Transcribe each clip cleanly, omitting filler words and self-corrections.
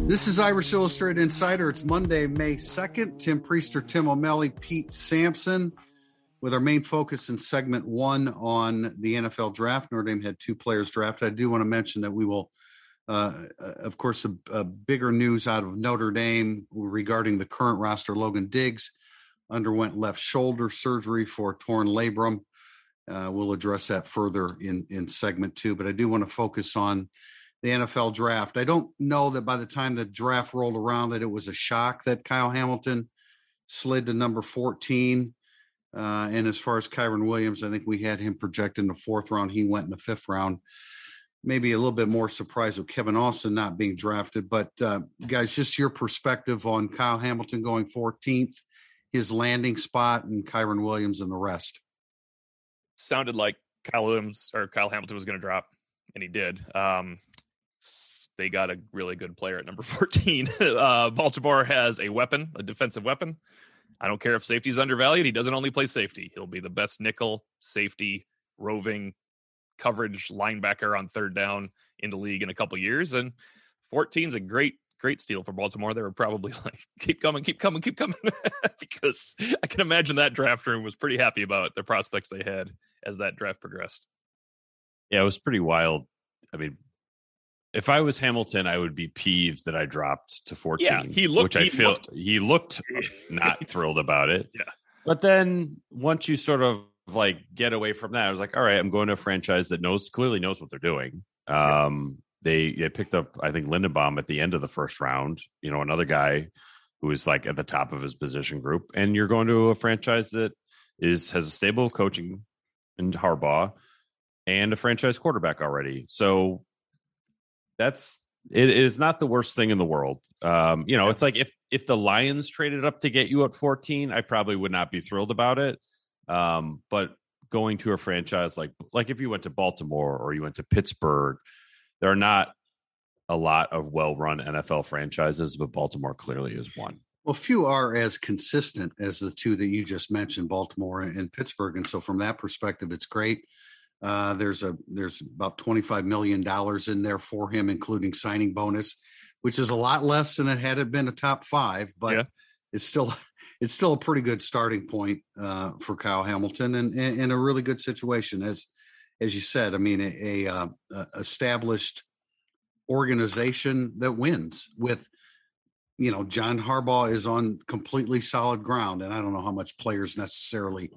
This is Irish Illustrated Insider. It's Monday, May 2nd. Tim Priester, Tim O'Malley, Pete Sampson, with our main focus in segment one on the NFL draft. Notre Dame had two players drafted. I do want to mention that we will, of course, a bigger news out of Notre Dame regarding the current roster. Logan Diggs underwent left shoulder surgery for torn labrum. We'll address that further in segment two, but I do want to focus on the NFL draft. I don't know that by the time the draft rolled around that it was a shock that Kyle Hamilton slid to number 14. And as far as Kyren Williams, I think we had him projected in the fourth round. He went in the fifth round. Maybe a little bit more surprised with Kevin Austin not being drafted. But guys, just your perspective on Kyle Hamilton going 14th, his landing spot, and Kyren Williams and the rest. Sounded like Kyle Hamilton was going to drop, and he did. They got a really good player at number 14. Baltimore has a weapon, a defensive weapon. I don't care if safety's undervalued. He doesn't only play safety. He'll be the best nickel, safety, roving coverage linebacker on third down in the league in a couple years. And 14 is a great steal for Baltimore. They were probably like, keep coming, because I can imagine that draft room was pretty happy about the prospects they had as that draft progressed. Yeah, it was pretty wild. I mean, if I was Hamilton, I would be peeved that I dropped to 14. Yeah, he looked not thrilled about it. Yeah. But then once you sort of like get away from that, I was like, all right, I'm going to a franchise that clearly knows what they're doing. They picked up, I think, Lindenbaum at the end of the first round, another guy who is like at the top of his position group. And you're going to a franchise that has a stable coaching in Harbaugh and a franchise quarterback already. So it is not the worst thing in the world. It's like if the Lions traded up to get you at 14, I probably would not be thrilled about it. But going to a franchise like if you went to Baltimore or you went to Pittsburgh, there are not a lot of well-run NFL franchises, but Baltimore clearly is one. Well, few are as consistent as the two that you just mentioned, Baltimore and Pittsburgh. And so from that perspective, it's great. There's about $25 million in there for him, including signing bonus, which is a lot less than it had been a top five, but it's still a pretty good starting point for Kyle Hamilton and a really good situation. As you said, I mean, a established organization that wins with, John Harbaugh is on completely solid ground. And I don't know how much players necessarily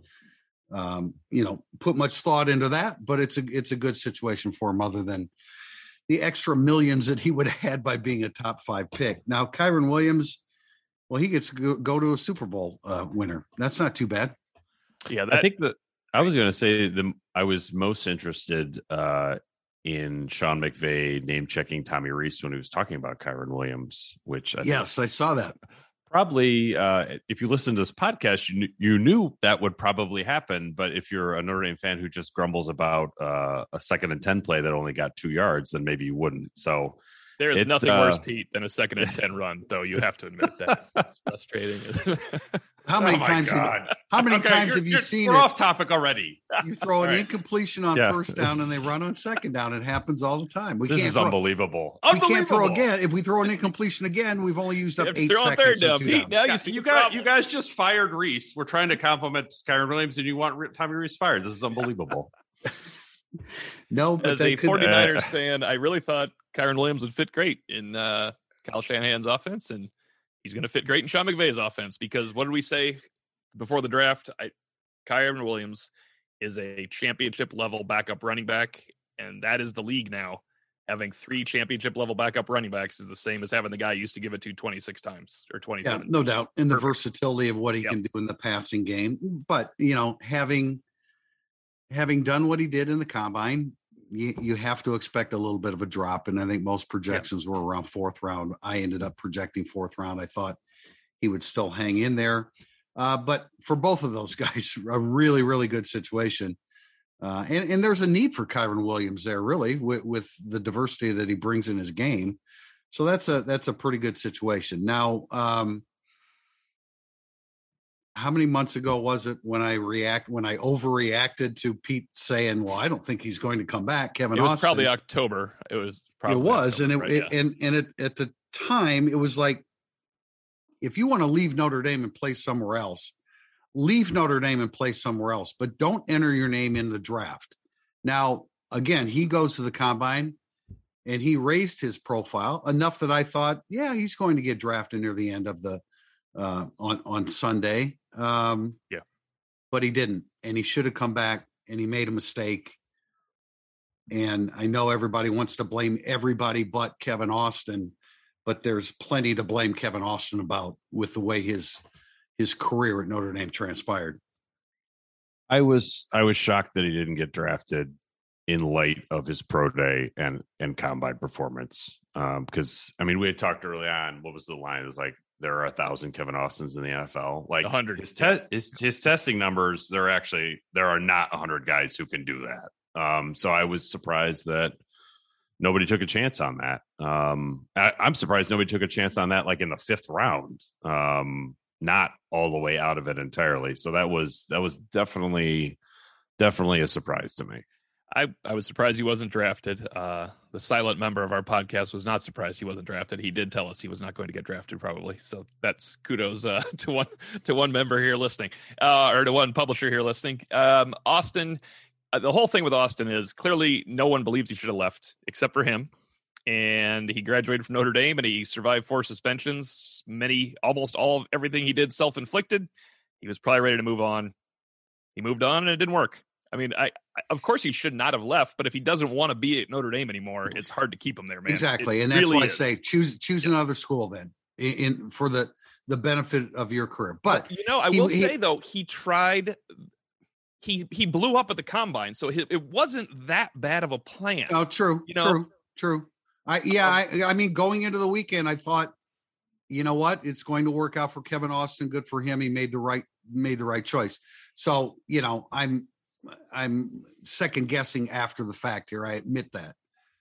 put much thought into that, but it's a good situation for him other than the extra millions that he would have had by being a top 5 pick. Now, Kyren Williams, well, he gets to go to a Super Bowl winner. That's not too bad. Yeah. I think that I was going to say I was most interested in Sean McVay name checking Tommy Rees when he was talking about Kyren Williams, which I saw that. Probably, if you listen to this podcast, you knew that would probably happen. But if you're a Notre Dame fan who just grumbles about a 2nd and 10 play that only got 2 yards, then maybe you wouldn't. So there is nothing worse, Pete, than a 2nd and 10 run, though. You have to admit that it's frustrating. How many times have you seen we're off topic already? You throw an incompletion on first down and they run on second down. It happens all the time. This is unbelievable. We can't throw again. If we throw an incompletion again, we've only used up 8 seconds. Third down, Pete. Now you guys just fired Rees. We're trying to compliment Kyren Williams, and you want Tommy Rees fired. This is unbelievable. No, but as a 49ers fan, I really thought Kyren Williams would fit great in Kyle Shanahan's offense, and he's going to fit great in Sean McVay's offense, because what did we say before the draft? Kyren Williams is a championship level backup running back, and that is the league now. Having 3 championship level backup running backs is the same as having the guy used to give it to 26 times or 27. Yeah, no doubt. And the versatility of what he can do in the passing game. But, having done what he did in the combine, you have to expect a little bit of a drop. And I think most projections were around 4th round. I ended up projecting 4th round. I thought he would still hang in there. But for both of those guys, a really, really good situation. And there's a need for Kyren Williams there, really, with the diversity that he brings in his game. So that's a pretty good situation. Now, how many months ago was it when I overreacted to Pete saying, "Well, I don't think he's going to come back"? Kevin Austin. It was probably October. It was, October, and time, it was like, if you want to leave Notre Dame and play somewhere else, leave Notre Dame and play somewhere else, but don't enter your name in the draft. Now, again, he goes to the combine and he raised his profile enough that I thought, yeah, he's going to get drafted near the end of the on Sunday. But he didn't, and he should have come back, and he made a mistake. And I know everybody wants to blame everybody but Kevin Austin, but there's plenty to blame Kevin Austin about with the way his career at Notre Dame transpired. I was shocked that he didn't get drafted in light of his pro day and combine performance. Because I mean, we had talked early on. What was the line? It was like there are 1,000 Kevin Austins in the NFL. Like 100. His testing numbers. There are not 100 guys who can do that. So I was surprised that nobody took a chance on that. I'm surprised nobody took a chance on that, like in the 5th round. Not all the way out of it entirely. So that was definitely a surprise to me. I was surprised he wasn't drafted. The silent member of our podcast was not surprised he wasn't drafted. He did tell us he was not going to get drafted, probably. So that's kudos to one member here listening, or to one publisher here listening. Austin, the whole thing with Austin is clearly no one believes he should have left except for him. And he graduated from Notre Dame and he survived 4 suspensions, almost all of everything he did self-inflicted. He was probably ready to move on. He moved on and it didn't work. I mean, of course he should not have left, but if he doesn't want to be at Notre Dame anymore, it's hard to keep him there, man. Exactly. And that's why I say choose another school then for the benefit of your career. But I will say though, he tried. He blew up at the combine, so it wasn't that bad of a plan. Oh, true. True. I mean, going into the weekend, I thought, you know what, it's going to work out for Kevin Austin. Good for him. He made the right choice. So, I'm second guessing after the fact here. I admit that.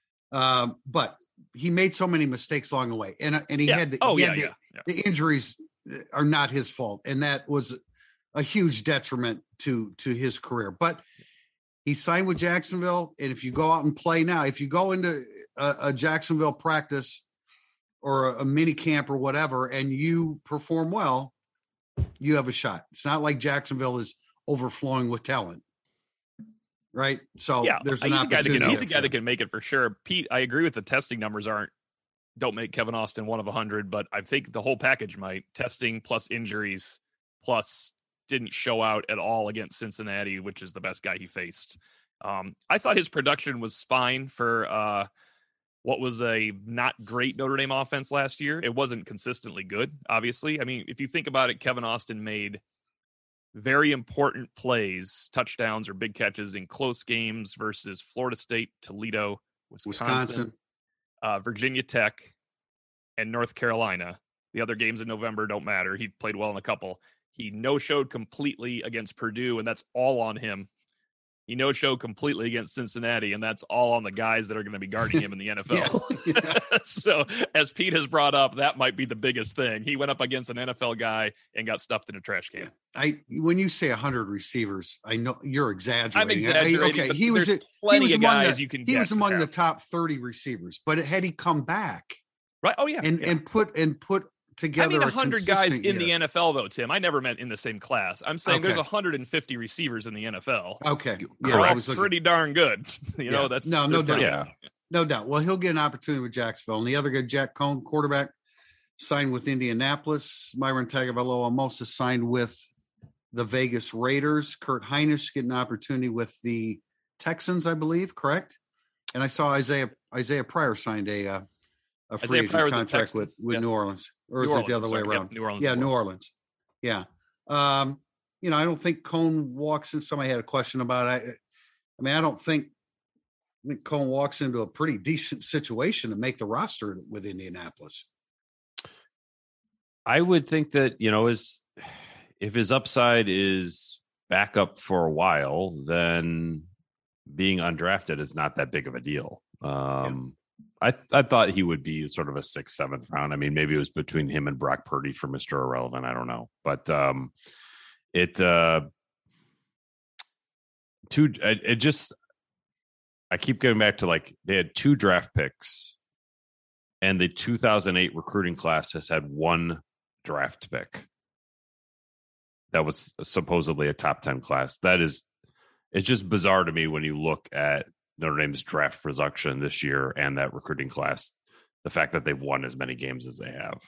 But he made so many mistakes along the way, and he had the injuries are not his fault, and that was a huge detriment to his career. But he signed with Jacksonville, and if you go out and play now, if you go into a Jacksonville practice or a mini camp or whatever, and you perform well, you have a shot. It's not like Jacksonville is overflowing with talent. Right. So there's an opportunity. He's a guy that can make it for sure. Pete, I agree with the testing numbers don't make Kevin Austin one of 100, but I think the whole package might. Testing plus injuries plus didn't show out at all against Cincinnati, which is the best guy he faced. I thought his production was fine for what was a not great Notre Dame offense last year. It wasn't consistently good, obviously. I mean, if you think about it, Kevin Austin made very important plays, touchdowns or big catches in close games versus Florida State, Toledo, Wisconsin. Virginia Tech, and North Carolina. The other games in November don't matter. He played well in a couple. He no-showed completely against Purdue, and that's all on him. He no-showed completely against Cincinnati, and that's all on the guys that are going to be guarding him in the NFL. So, as Pete has brought up, that might be the biggest thing. He went up against an NFL guy and got stuffed in a trash can. When you say 100 receivers, I know you're exaggerating. I'm exaggerating. Okay, he was among the top 30 receivers, but had he come back, right? Oh yeah, and put together. I mean, 100 guys in the NFL, though, Tim. I never meant in the same class. I'm saying there's 150 receivers in the NFL. Okay, correct. Pretty darn good. That's no doubt. Yeah, no doubt. Well, he'll get an opportunity with Jacksonville, and the other guy, Jack Cohn, quarterback, signed with Indianapolis. Myron Tagovailoa Moses signed with the Vegas Raiders. Kurt Hinish getting an opportunity with the Texans, I believe. Correct. And I saw Isaiah Pryor signed a free agent contract with New Orleans. Or is it the other way around? Yep, New Orleans. Yeah, New Orleans. Yeah. I don't think Cohn walks in. Somebody had a question about it. I mean, I think Cohn walks into a pretty decent situation to make the roster with Indianapolis. I would think that, if his upside is back up for a while, then being undrafted is not that big of a deal. I thought he would be sort of a 6th, 7th round. I mean, maybe it was between him and Brock Purdy for Mr. Irrelevant. I don't know. But I keep going back to, like, they had 2 draft picks and the 2008 recruiting class has had one draft pick. That was supposedly a top 10 class. It's just bizarre to me when you look at Notre Dame's draft production this year and that recruiting class, the fact that they've won as many games as they have.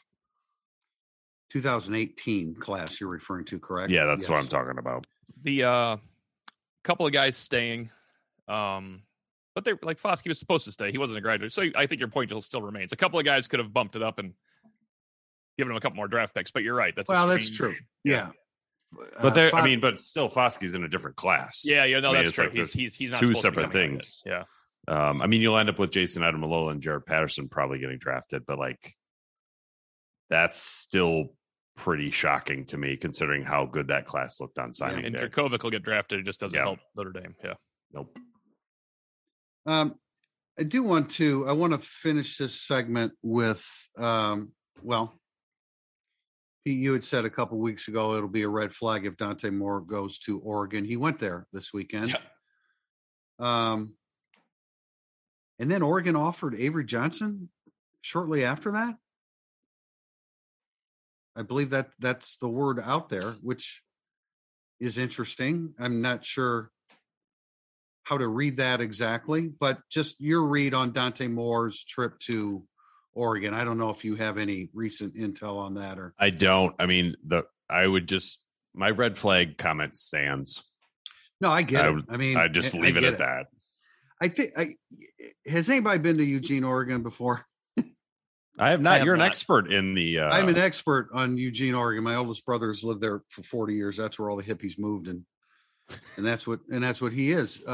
2018 class you're referring to, correct? Yeah, that's what I'm talking about. The couple of guys staying, but they like Foskey was supposed to stay. He wasn't a graduate, so I think your point still remains. A couple of guys could have bumped it up and given him a couple more draft picks. But you're right. That's true. Yeah. But but still, Foskey's in a different class. Yeah, that's true. Like he's not two separate things. Yeah. You'll end up with Jason Adamalola and Jared Patterson probably getting drafted, but like that's still pretty shocking to me considering how good that class looked on signing and day. Dracovic will get drafted. It just doesn't help Notre Dame. Yeah. Nope. I want to finish this segment with, Pete, you had said a couple weeks ago it'll be a red flag if Dante Moore goes to Oregon. He went there this weekend. Yeah. And then Oregon offered Avery Johnson shortly after that. I believe that's the word out there, which is interesting. I'm not sure how to read that exactly, but just your read on Dante Moore's trip to Oregon. I don't know if you have any recent intel on that or. I don't. My red flag comment stands. No, I get it. I just leave it at that. I think has anybody been to Eugene, Oregon before? I have not. You're an expert in the. I'm an expert on Eugene, Oregon. My oldest brother has lived there for 40 years. That's where all the hippies moved, and that's what he is.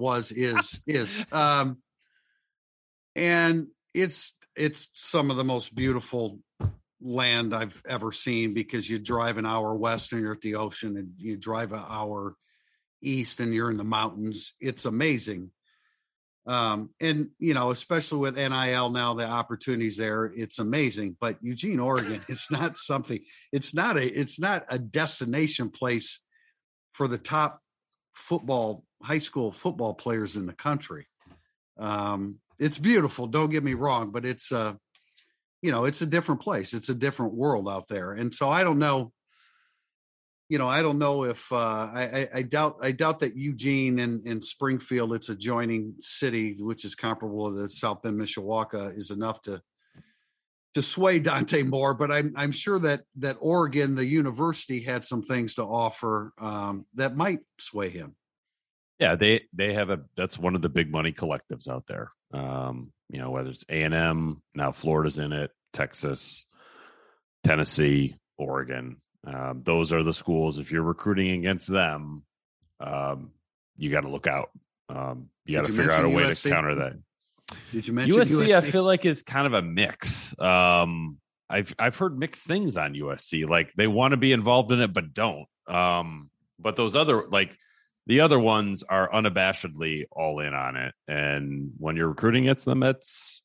And it's some of the most beautiful land I've ever seen because you drive an hour west and you're at the ocean, and you drive an hour east and you're in the mountains. It's amazing. And especially with NIL now, the opportunities there, it's amazing. But Eugene, Oregon, it's not a destination place for the top high school football players in the country. It's beautiful. Don't get me wrong, but it's it's a different place. It's a different world out there. And so I don't know. I don't know if I doubt that Eugene and Springfield, it's adjoining city, which is comparable to the South Bend, Mishawaka, is enough to sway Dante Moore. But I'm sure that Oregon, the university, had some things to offer that might sway him. Yeah, they have that's one of the big money collectives out there. Whether it's A&M, now Florida's in it, Texas, Tennessee, Oregon. Those are the schools. If you're recruiting against them, you got to look out. You got to figure out a way to counter that. Did you mention USC? I feel like is kind of a mix. I've heard mixed things on USC. Like they want to be involved in it, but don't. But those the other ones are unabashedly all in on it. And when you're recruiting against them, that's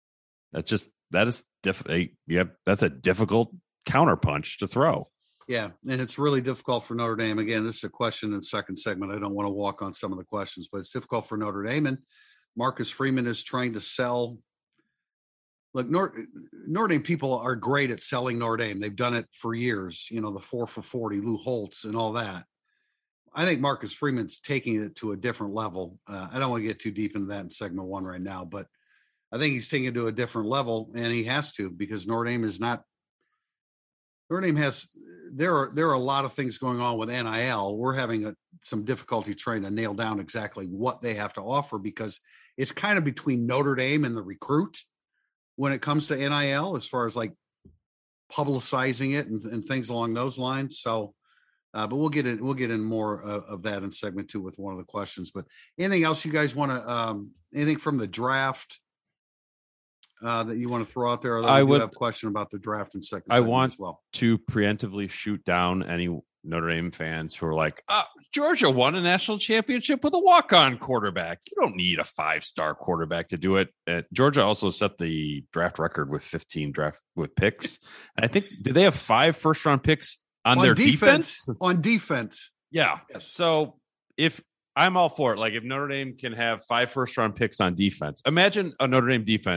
a difficult counterpunch to throw. Yeah, and it's really difficult for Notre Dame. Again, this is a question in the second segment. I don't want to walk on some of the questions, but it's difficult for Notre Dame. And Marcus Freeman is trying to sell. Look, Notre Dame people are great at selling Notre Dame. They've done it for years. The 4 for $40, Lou Holtz, and all that. I think Marcus Freeman's taking it to a different level. I don't want to get too deep into that in segment one right now, but I think he's taking it to a different level, and he has to because Notre Dame is not. Notre Dame has. There are a lot of things going on with NIL. We're having some difficulty trying to nail down exactly what they have to offer because it's kind of between Notre Dame and the recruit when it comes to NIL, as far as like publicizing it and things along those lines. So, but we'll get in more of that in segment 2 with one of the questions. But anything else you guys want to? Anything from the draft? That you want to throw out there? I would have a question about the draft in second. I want as well to preemptively shoot down any Notre Dame fans who are like, Georgia won a national championship with a walk-on quarterback. You don't need a 5-star quarterback to do it. Georgia also set the draft record with 15 picks. And I think, did they have 5 first-round picks on their defense? On defense. Yeah. Yes. So if I'm all for it, like if Notre Dame can have 5 first-round picks on defense, imagine a Notre Dame defense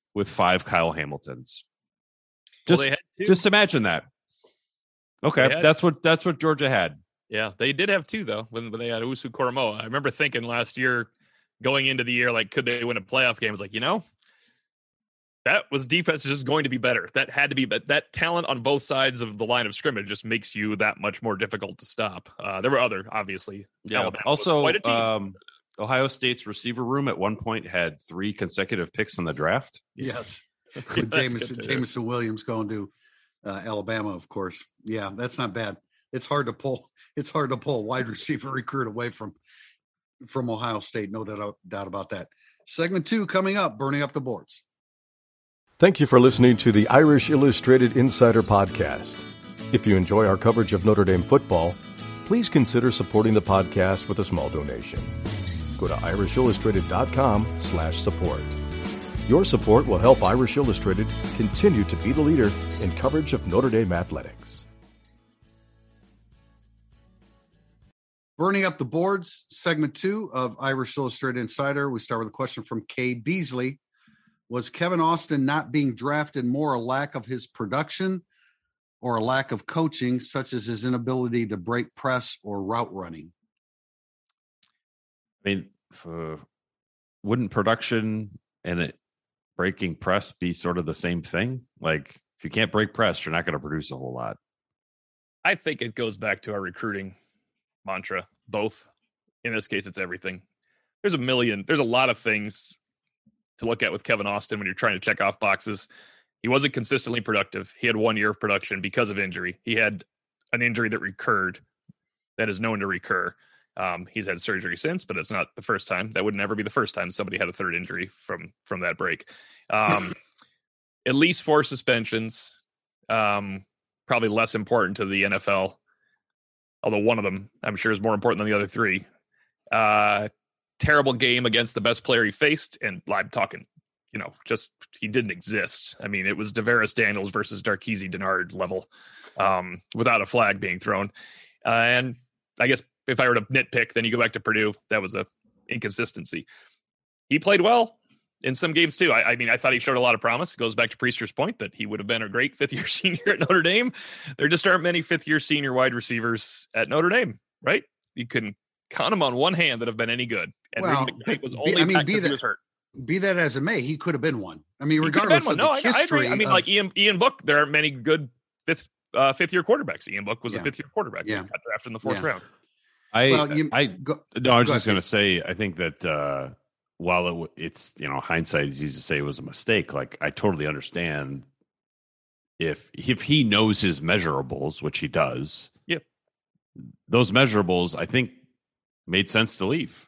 with 5 Kyle Hamiltons. Well, they had 2. Just imagine that. Okay, that's what Georgia had. Yeah, they did have 2 though when they had Usu Koromoa. I remember thinking last year, going into the year, like, could they win a playoff game? I was like, that was defense just going to be better. That had to be, but that talent on both sides of the line of scrimmage just makes you that much more difficult to stop. There were other, obviously. Yeah. Alabama also, was quite a team. Ohio State's receiver room at one point had 3 consecutive picks in the draft. Yes. Yeah, Jameson Williams going to Alabama, of course. Yeah, that's not bad. It's hard to pull a wide receiver recruit away from Ohio State. No doubt about that. Segment 2 coming up, burning up the boards. Thank you for listening to the Irish Illustrated Insider Podcast. If you enjoy our coverage of Notre Dame football, please consider supporting the podcast with a small donation. Go to irishillustrated.com/support. Your support will help Irish Illustrated continue to be the leader in coverage of Notre Dame athletics. Burning up the boards, segment 2 of Irish Illustrated Insider. We start with a question from Kay Beasley. Was Kevin Austin not being drafted more a lack of his production or a lack of coaching, such as his inability to break press or route running? I mean, wouldn't production and breaking press be sort of the same thing? Like, if you can't break press, you're not going to produce a whole lot. I think it goes back to our recruiting mantra. Both. In this case, it's everything. There's a lot of things to look at with Kevin Austin when you're trying to check off boxes. He wasn't consistently productive. He had 1 year of production because of injury. He had an injury that recurred, that is known to recur. He's had surgery since, but it's not the first time. That would never be the first time somebody had a third injury from that break. At least 4 suspensions, probably less important to the NFL, although one of them I'm sure is more important than the other 3. Terrible game against the best player he faced, and I'm talking, just he didn't exist. I mean, it was Deveris Daniels versus Darkeezy Denard level, without a flag being thrown. And I guess if I were to nitpick, then you go back to Purdue. That was a inconsistency. He played well in some games too. I mean, I thought he showed a lot of promise. It goes back to Priester's point that he would have been a great 5th-year senior at Notre Dame. There just aren't many 5th-year senior wide receivers at Notre Dame, right? You couldn't count them on one hand that have been any good. And Reed McKnight was only back because he was hurt. Be that as it may, he could have been one. I mean, regardless of the history. I mean, like Ian Book, there aren't many good fifth-year quarterbacks. Ian Book was a 5th-year quarterback. Yeah. He got drafted in the 4th round. I was just going to say, I think that while it's hindsight is easy to say it was a mistake. Like, I totally understand if he knows his measurables, which he does. Yep. Those measurables, I think, made sense to leave.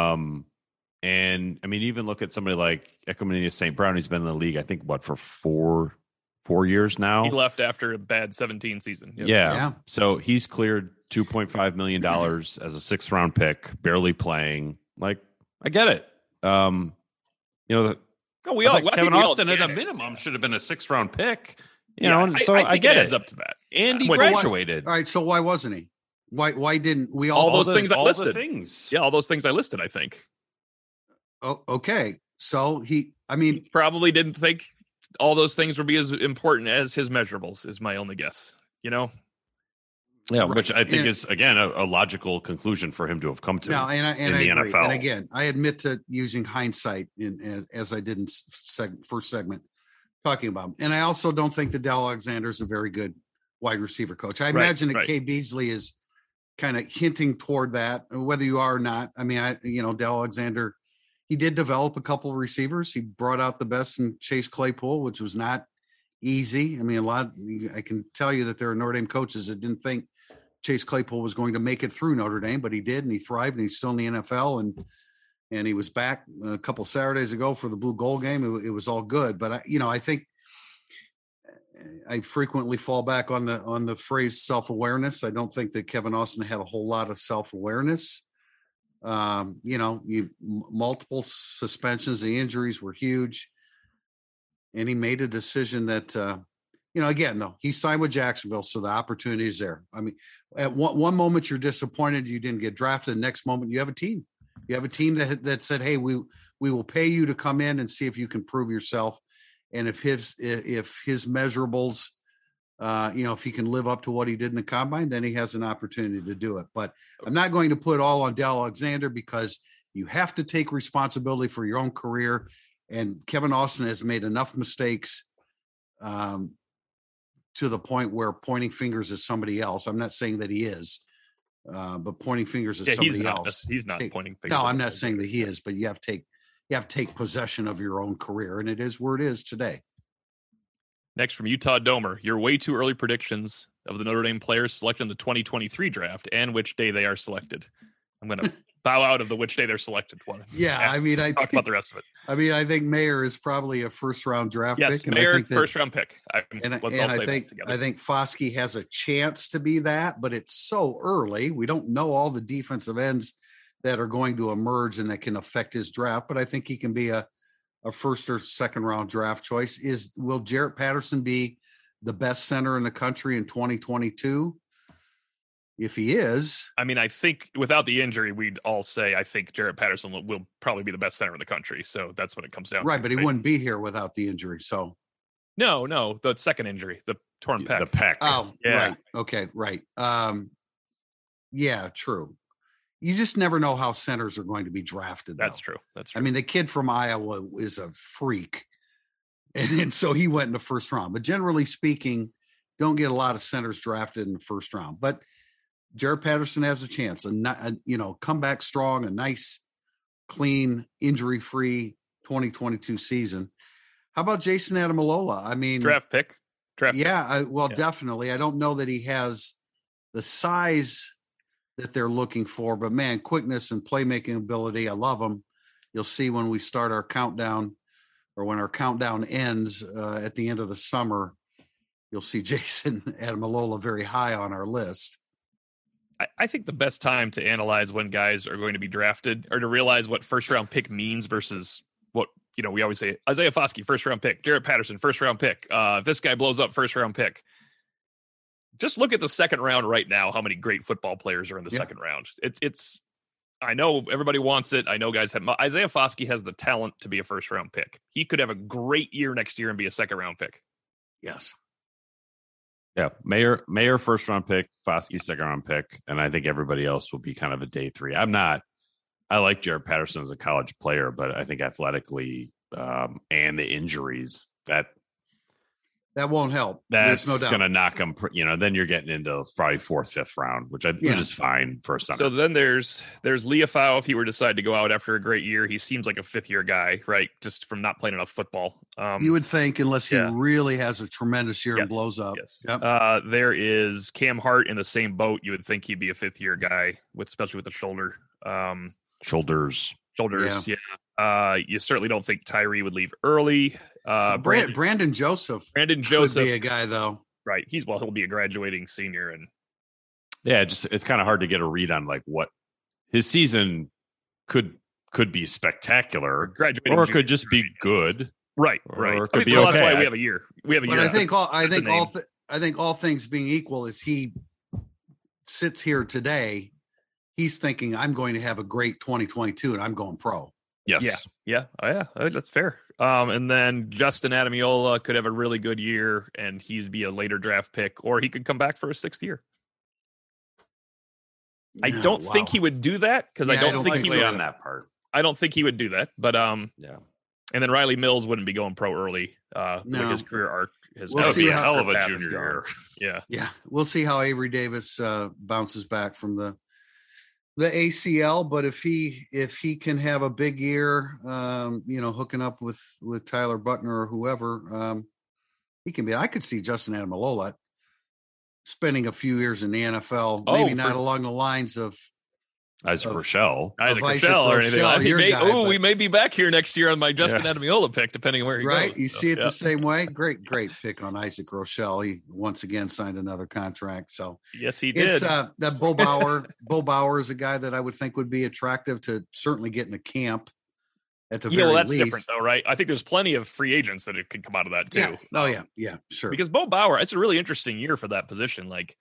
And I mean, even look at somebody like Equanimeous St. Brown. He's been in the league, I think, for 4 years now. He left after a bad 17 season. Yep. Yeah. So he's cleared $2.5 million as a 6th round pick, barely playing. Like, I get it. Kevin Austin at a minimum should have been a 6th round pick. I get it. Up to that. And he graduated. All right. So why wasn't he? Why didn't we all those things I listed? Yeah, all those things I listed, I think. Oh, okay. So he probably didn't think all those things would be as important as his measurables, is my only guess. Yeah, right. Which I think is, again, a logical conclusion for him to have come to. No, and I agree. NFL. And again, I admit to using hindsight as I did in first segment talking about him. And I also don't think that Dell Alexander is a very good wide receiver coach. I imagine that Kay Beasley is kind of hinting toward that, whether you are or not. I mean, Dell Alexander, he did develop a couple of receivers. He brought out the best in Chase Claypool, which was not easy. I mean, I can tell you that there are Notre Dame coaches that didn't think Chase Claypool was going to make it through Notre Dame, but he did, and he thrived, and he's still in the NFL, and he was back a couple Saturdays ago for the Blue Gold game. It was all good, but I think I frequently fall back on the phrase self-awareness. I don't think that Kevin Austin had a whole lot of self-awareness. Multiple suspensions, the injuries were huge, and he made a decision that, again, though, he signed with Jacksonville, so the opportunity is there. I mean, at one moment you're disappointed you didn't get drafted. The next moment you have a team. You have a team that said, "Hey, we will pay you to come in and see if you can prove yourself." And if his measurables, if he can live up to what he did in the combine, then he has an opportunity to do it. But I'm not going to put all on Dell Alexander, because you have to take responsibility for your own career. And Kevin Austin has made enough mistakes to the point where pointing fingers at somebody else. I'm not saying that he is, but pointing fingers at somebody else. He's not pointing fingers. No, I'm not saying that he is, but you have to take possession of your own career, and it is where it is today. Next from Utah Domer, your way too early predictions of the Notre Dame players selected in the 2023 draft and which day they are selected. I'm going to bow out of the which day they're selected one. Yeah, I talk about the rest of it. I mean, I think Mayer is probably a first-round draft pick. Yes, Mayer, first-round pick. I think Foskey has a chance to be that, but it's so early. We don't know all the defensive ends that are going to emerge and that can affect his draft, but I think he can be a first or second round draft choice. Will Jarrett Patterson be the best center in the country in 2022? If he is, I mean, I think without the injury, we'd all say, I think Jarrett Patterson will probably be the best center in the country. So that's what it comes down to. Right. But he wouldn't be here without the injury. So no, the second injury, the torn pec. The pec. Oh, yeah. Right. Okay. Right. Yeah, true. You just never know how centers are going to be drafted. That's true. I mean, the kid from Iowa is a freak. And so he went in the first round. But generally speaking, don't get a lot of centers drafted in the first round. But Jarrett Patterson has a chance. Come back strong, a nice, clean, injury-free 2022 season. How about Jason Ademilola? I mean, draft pick. Definitely. I don't know that he has the size that they're looking for, but man, quickness and playmaking ability, I love him. You'll see when we start our countdown, or when our countdown ends at the end of the summer, you'll see Jason Ademilola very high on our list. I think the best time to analyze when guys are going to be drafted, or to realize what first round pick means versus what, we always say, Isaiah Foskey, first round pick, Jarrett Patterson, first round pick. If this guy blows up, first round pick. Just look at the second round right now, how many great football players are in the second round. It's I know everybody wants it. I know guys have. Isaiah Foskey has the talent to be a first round pick. He could have a great year next year and be a second round pick. Yes. Yeah. Mayer first round pick, Foskey second round pick. And I think everybody else will be kind of a day three. I like Jarrett Patterson as a college player, but I think athletically and the injuries that won't help. That's going to knock him. Then you're getting into probably fourth, fifth round, which is fine for a center. So then there's Leofau. If he were to decide to go out after a great year, he seems like a fifth year guy, right? Just from not playing enough football. You would think, unless he really has a tremendous year and blows up. Yes. Yep. There is Cam Hart in the same boat. You would think he'd be a fifth year guy, especially with the shoulder. Shoulders. Yeah. You certainly don't think Tyree would leave early. Brandon Joseph could be a guy, though. Right. He'll be a graduating senior. And it's kind of hard to get a read on like what his season could be spectacular, or it could just be good. Right. Or it could be okay. That's why we have a year. But I think all things being equal, as he sits here today, he's thinking, I'm going to have a great 2022 and I'm going pro. Yes. Yeah. Oh, yeah. That's fair. And then Justin Ademilola could have a really good year and he'd be a later draft pick, or he could come back for a sixth year. I don't think he would do that, because I don't think he was on that part. I don't think he would do that. But And then Riley Mills wouldn't be going pro early. With his career arc. That would be a hell of a junior year. Yeah. Yeah. We'll see how Avery Davis bounces back from the ACL, but if he can have a big year, hooking up with Tyler Butner or whoever, he can be. I could see Justin Ademilola spending a few years in the NFL, maybe not along the lines of Isaac Rochelle or anything. We may be back here next year on my Justin Ademilola pick, depending on where he goes. Right, you see it the same way. Great pick on Isaac Rochelle. He once again signed another contract. So yes, he did. It's that Bo Bauer. Bo Bauer is a guy that I would think would be attractive to certainly get in a camp. At the very least. That's different though, right? I think there's plenty of free agents that it could come out of that too. Yeah. Yeah, sure. Because Bo Bauer, it's a really interesting year for that position. Like,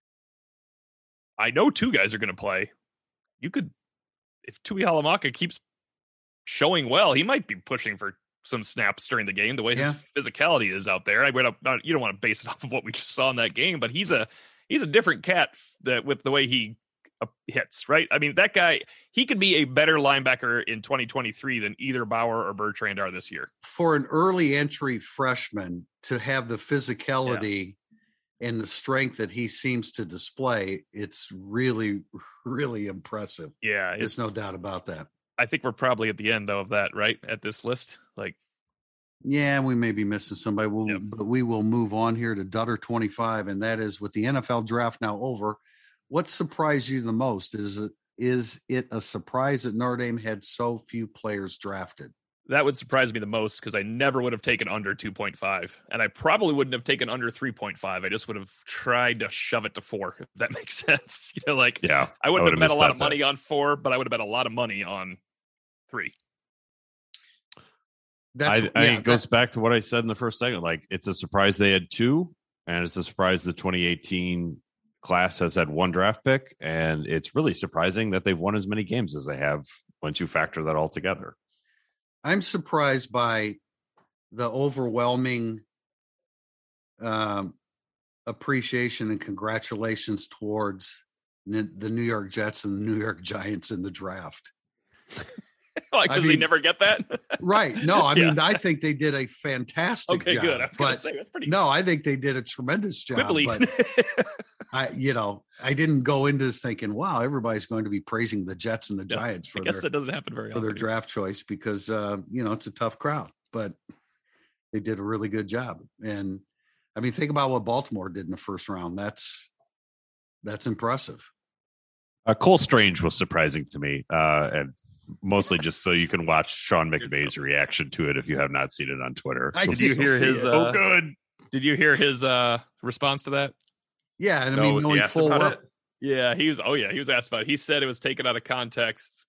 I know two guys are going to play. You could, if Tui Halamaka keeps showing well, he might be pushing for some snaps during the game. The way his physicality is out there, you don't want to base it off of what we just saw in that game, but he's a different cat with the way he hits, right? I mean, that guy, he could be a better linebacker in 2023 than either Bauer or Bertrand are this year. For an early entry freshman to have the physicality and the strength that he seems to display, it's really, really impressive. Yeah, there's no doubt about that. I think we're probably at the end though of that, right? At this list, yeah, we may be missing somebody. But we will move on here to Dutter 25, and that is with the NFL draft now over. What surprised you the most? Is it a surprise that Notre Dame had so few players drafted? That would surprise me the most because I never would have taken under 2.5, and I probably wouldn't have taken under 3.5. I just would have tried to shove it to 4, if that makes sense. I wouldn't have bet a lot of money on 4, but I would have bet a lot of money on 3. It goes back to what I said in the first segment. It's a surprise they had 2, and it's a surprise the 2018 class has had 1 draft pick, and it's really surprising that they've won as many games as they have once you factor that all together. I'm surprised by the overwhelming appreciation and congratulations towards the New York Jets and the New York Giants in the draft. Because they never get that? Right. No, I mean, I think they did a fantastic job. Okay, good. I was going to say, that's pretty good. No, I think they did a tremendous job. Quibbly. But I didn't go into thinking, wow, everybody's going to be praising the Jets and the Giants for that doesn't happen very often. For their draft choice because, it's a tough crowd. But they did a really good job. And, I mean, think about what Baltimore did in the first round. That's impressive. Cole Strange was surprising to me. And mostly just so you can watch Sean McVay's reaction to it if you have not seen it on Twitter. Did you hear his? Good. Did you hear his response to that? Yeah, and I mean, knowing full well. Yeah, he was. Oh yeah, he was asked about it. He said it was taken out of context.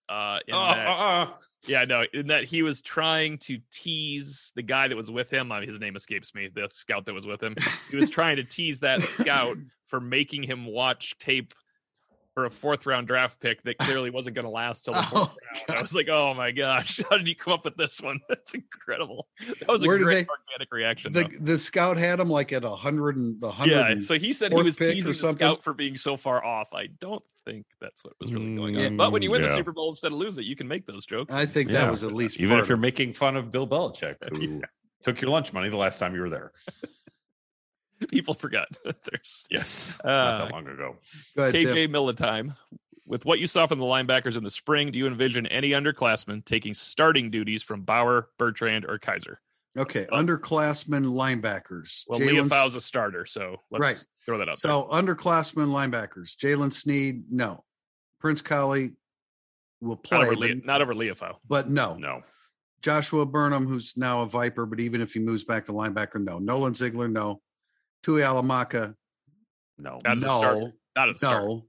In that he was trying to tease the guy that was with him. His name escapes me. The scout that was with him. He was trying to tease that scout for making him watch tape for a 4th round draft pick that clearly wasn't going to last till the 4th round. I was like, oh my gosh, how did you come up with this one? That's incredible. That was a great organic reaction. The scout had him at 100 and the 100. Yeah, so he said he was teasing the scout for being so far off. I don't think that's what was really going on. But when you win the Super Bowl instead of lose it, you can make those jokes. I think that was at least even if you're making fun of Bill Belichick, who took your lunch money the last time you were there. People forgot. Not that long ago. Go ahead, KJ Militime. With what you saw from the linebackers in the spring, do you envision any underclassmen taking starting duties from Bauer, Bertrand, or Kaiser? Okay, underclassmen linebackers. Well, Leofau's a starter, so let's throw that out there. So underclassmen linebackers. Jalen Sneed, no. Prince Collie will play. Not over Leofau. But no. No. Joshua Burnham, who's now a Viper, but even if he moves back to linebacker, no. Nolan Ziegler, no. Tui Alamaka, no. Not as a starter. Not as a starter.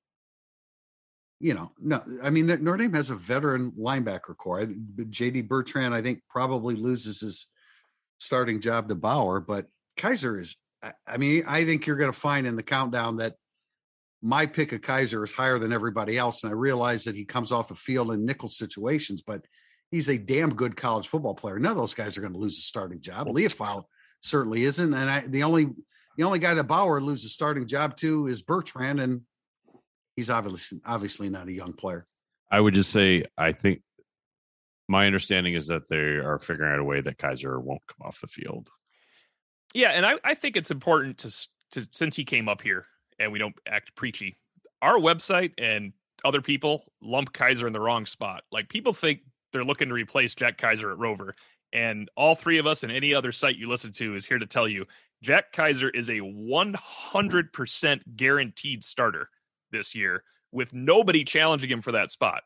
No. I mean, Notre Dame has a veteran linebacker core. J.D. Bertrand, I think, probably loses his starting job to Bauer, but Kaiser is, I think you're going to find in the countdown that my pick of Kaiser is higher than everybody else. And I realize that he comes off the field in nickel situations, but he's a damn good college football player. None of those guys are going to lose a starting job. Leofau certainly isn't. And the only guy that Bauer loses a starting job to is Bertrand, and he's obviously not a young player. I would just say, I think my understanding is that they are figuring out a way that Kaiser won't come off the field. Yeah, and I think it's important to since he came up here and we don't act preachy, our website and other people lump Kaiser in the wrong spot. Like, people think they're looking to replace Jack Kaiser at Rover. And all three of us and any other site you listen to is here to tell you Jack Kaiser is a 100% guaranteed starter this year with nobody challenging him for that spot.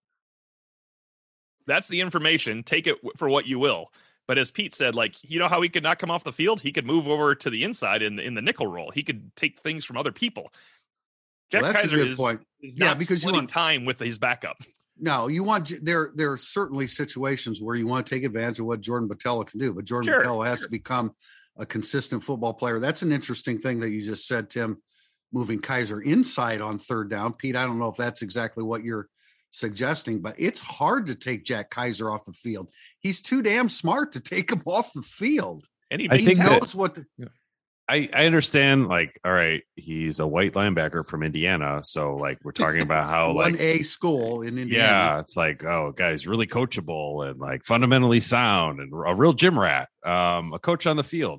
That's the information. Take it for what you will. But as Pete said, like, you know how he could not come off the field? He could move over to the inside in the nickel role. He could take things from other people. Jack Kaiser is not because you want time with his backup. No, you want there are certainly situations where you want to take advantage of what Jordan Botelho can do, but Jordan Botelho has to become a consistent football player. That's an interesting thing that you just said, Tim, moving Kaiser inside on third down. Pete, I don't know if that's exactly what you're suggesting, but it's hard to take Jack Kaiser off the field. He's too damn smart to take him off the field. And I He think knows what. I understand, like, all right, he's a white linebacker from Indiana. So, like, we're talking about how, like, 1A school in Indiana. yeah, it's like, oh, guy's really coachable and, like, fundamentally sound and a real gym rat, a coach on the field.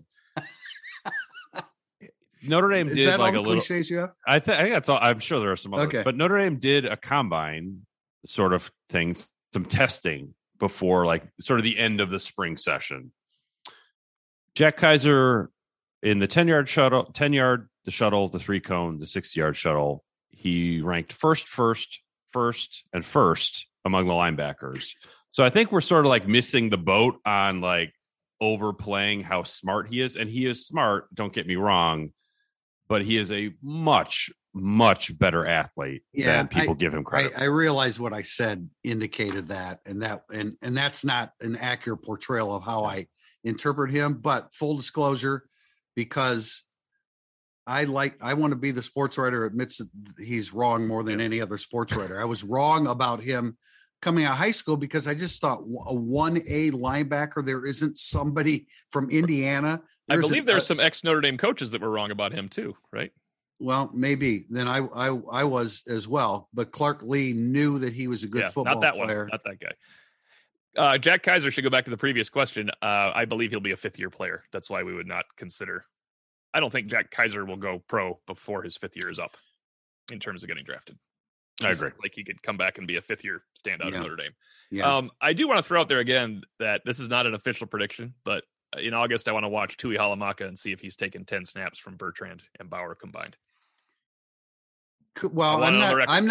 Notre Dame Is did that like all a the little. cliches you have? I think that's all. I'm sure there are some others, Okay. but Notre Dame did a combine sort of things, some testing before, like, sort of the end of the spring session. Jack Kaiser in the 10-yard shuttle, the shuttle, the 3-cone, the 60-yard shuttle, he ranked first among the linebackers. So I think we're sort of like missing the boat on, like, overplaying how smart he is. And he is smart, don't get me wrong, but he is a much, much better athlete than people give him credit. I realize what I said indicated that, and that's not an accurate portrayal of how I interpret him. But full disclosure, because I want to be the sports writer who admits that he's wrong more than any other sports writer. I was wrong about him coming out of high school because I just thought a 1A linebacker, there isn't somebody from Indiana. I believe there's some ex-Notre Dame coaches that were wrong about him too, right? Well, maybe. Then I was as well. But Clark Lee knew that he was a good football player. Not that guy. Jack Kaiser should go back to the previous question. I believe he'll be a fifth-year player. That's why we would not consider. I don't think Jack Kaiser will go pro before his fifth year is up in terms of getting drafted. I agree. Like he could come back and be a fifth-year standout at Notre Dame. Yeah. I do want to throw out there again that this is not an official prediction, but in August, I want to watch Tui Halamaka and see if he's taken 10 snaps from Bertrand and Bauer combined. Well, I'm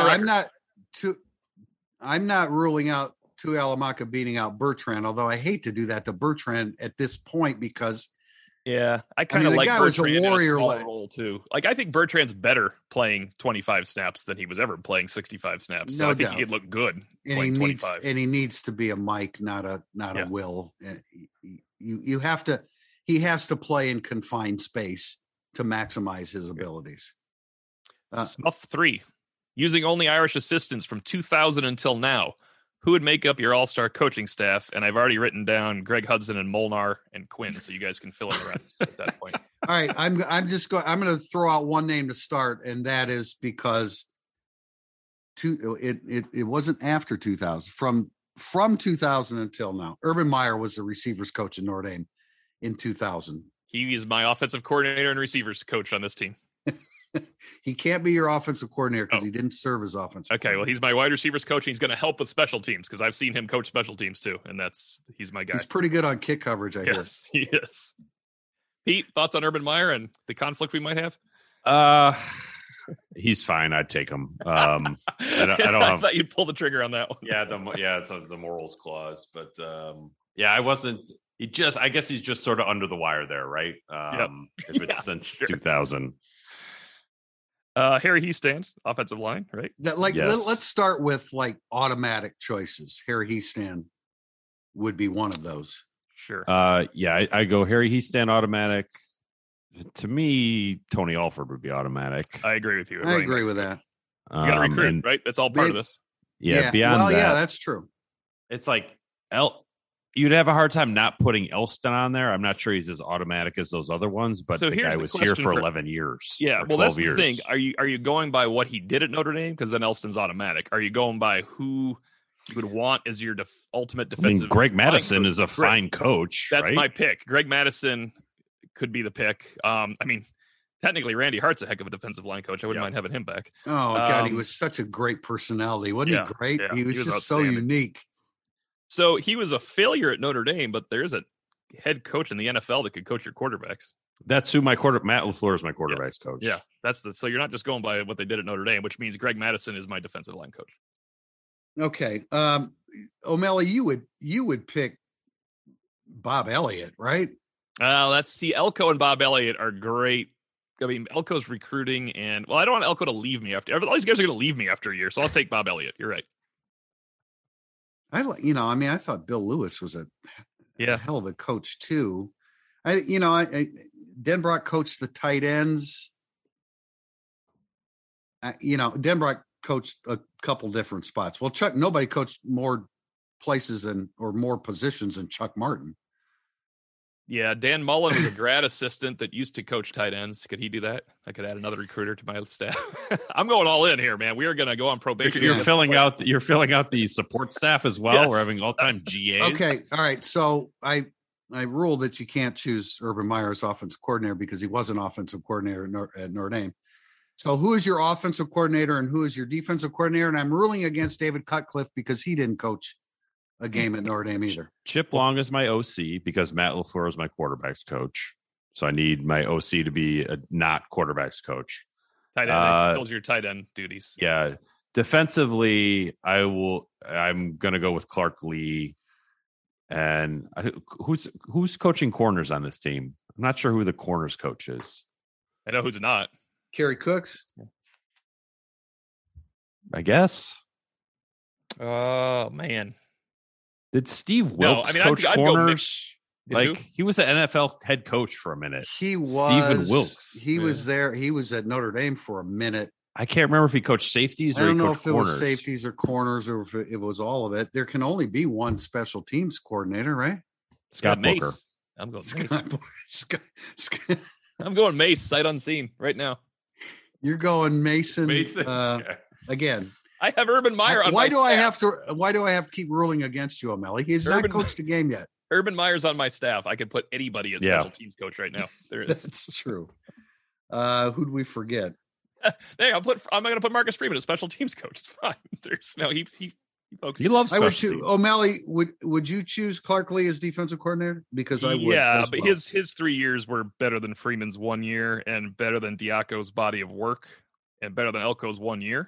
not ruling out Tui Halamaka beating out Bertrand, although I hate to do that to Bertrand at this point because I kind of like Bertrand in a warrior smaller role too. Like I think Bertrand's better playing 25 snaps than he was ever playing 65 snaps. So I think he could look good playing 25. And he needs to be a Mike, not a Will. He has to play in confined space to maximize his abilities. Smuff 3, using only Irish assistants from 2000 until now. Who would make up your all-star coaching staff? And I've already written down Greg Hudson and Molnar and Quinn, so you guys can fill in the rest at that point. All right, I'm going to throw out one name to start, and that is because it wasn't after 2000. From 2000 until now, Urban Meyer was the receivers coach in Notre Dame in 2000. He is my offensive coordinator and receivers coach on this team. He can't be your offensive coordinator because he didn't serve as offensive. Okay, well, he's my wide receivers coach. And he's going to help with special teams because I've seen him coach special teams too, and he's my guy. He's pretty good on kick coverage, I hear. He is. Pete, thoughts on Urban Meyer and the conflict we might have? He's fine. I'd take him. I thought you'd pull the trigger on that one. It's the morals clause, but I wasn't. I guess he's just sort of under the wire there, right? If it's since 2000. Harry Hiestand, offensive line, right? Let's start with like automatic choices. Harry Hiestand would be one of those. Sure. I go Harry Hiestand automatic. To me, Tony Alford would be automatic. I agree with you. I agree with that. You got to recruit, right? That's all part of this. Yeah. Beyond that, that's true. It's like you'd have a hard time not putting Elston on there. I'm not sure he's as automatic as those other ones, but the guy was here for 11 years. Yeah, well, that's years. The thing. Are you going by what he did at Notre Dame? Because then Elston's automatic. Are you going by who you would want as your ultimate defensive? Greg Madison is a fine coach. That's right? my pick. Greg Madison could be the pick. Technically, Randy Hart's a heck of a defensive line coach. I wouldn't mind having him back. Oh, God, he was such a great personality. Wasn't he great? Yeah, he was just so unique. So he was a failure at Notre Dame, but there's a head coach in the NFL that could coach your quarterbacks. That's who Matt LaFleur is my quarterbacks coach. Yeah, so you're not just going by what they did at Notre Dame, which means Greg Madison is my defensive line coach. Okay, O'Malley, you would pick Bob Elliott, right? Elko and Bob Elliott are great. I mean, Elko's recruiting, and I don't want Elko to leave me after. All these guys are going to leave me after a year, so I'll take Bob Elliott. You're right. I thought Bill Lewis was a hell of a coach too. Denbrock coached the tight ends. Denbrock coached a couple different spots. Well, nobody coached more places or more positions than Chuck Martin. Yeah, Dan Mullen was a grad assistant that used to coach tight ends. Could he do that? I could add another recruiter to my staff. I'm going all in here, man. We are going to go on probation. You're filling out the support staff as well. Yes. We're having all-time GAs. Okay, all right. So I ruled that you can't choose Urban Meyer as offensive coordinator because he was an offensive coordinator at Notre Dame. So who is your offensive coordinator and who is your defensive coordinator? And I'm ruling against David Cutcliffe because he didn't coach a game at Notre Dame either. Chip Long is my OC because Matt LaFleur is my quarterback's coach. So I need my OC to be a not quarterback's coach. Tight end fills your tight end duties. Yeah. Defensively, I'm going to go with Clark Lee. And who's coaching corners on this team? I'm not sure who the corners coach is. I know who's not. Kerry Cooks? I guess. Oh, man. Did Steve Wilkes coach corners? He was an NFL head coach for a minute. He was. Stephen Wilkes. He was there. He was at Notre Dame for a minute. I can't remember if he coached safeties or I don't know if corners. it was safeties or corners or if it was all of it. There can only be one special teams coordinator, right? Scott Booker. I'm going Scott. I'm going Mace, sight unseen, right now. You're going Mason. Okay. Again. I have Urban Meyer on why my do staff. Why do I have to keep ruling against you, O'Malley? He's not coached a game yet. Urban Meyer's on my staff. I could put anybody as special teams coach right now. There is. That's true. Who'd we forget? Hey, I'm not going to put Marcus Freeman as special teams coach. It's fine. There's no he loves. I would choose O'Malley. Would you choose Clark Lee as defensive coordinator? Because I would. Yeah, but his 3 years were better than Freeman's 1 year, and better than Diaco's body of work, and better than Elko's 1 year.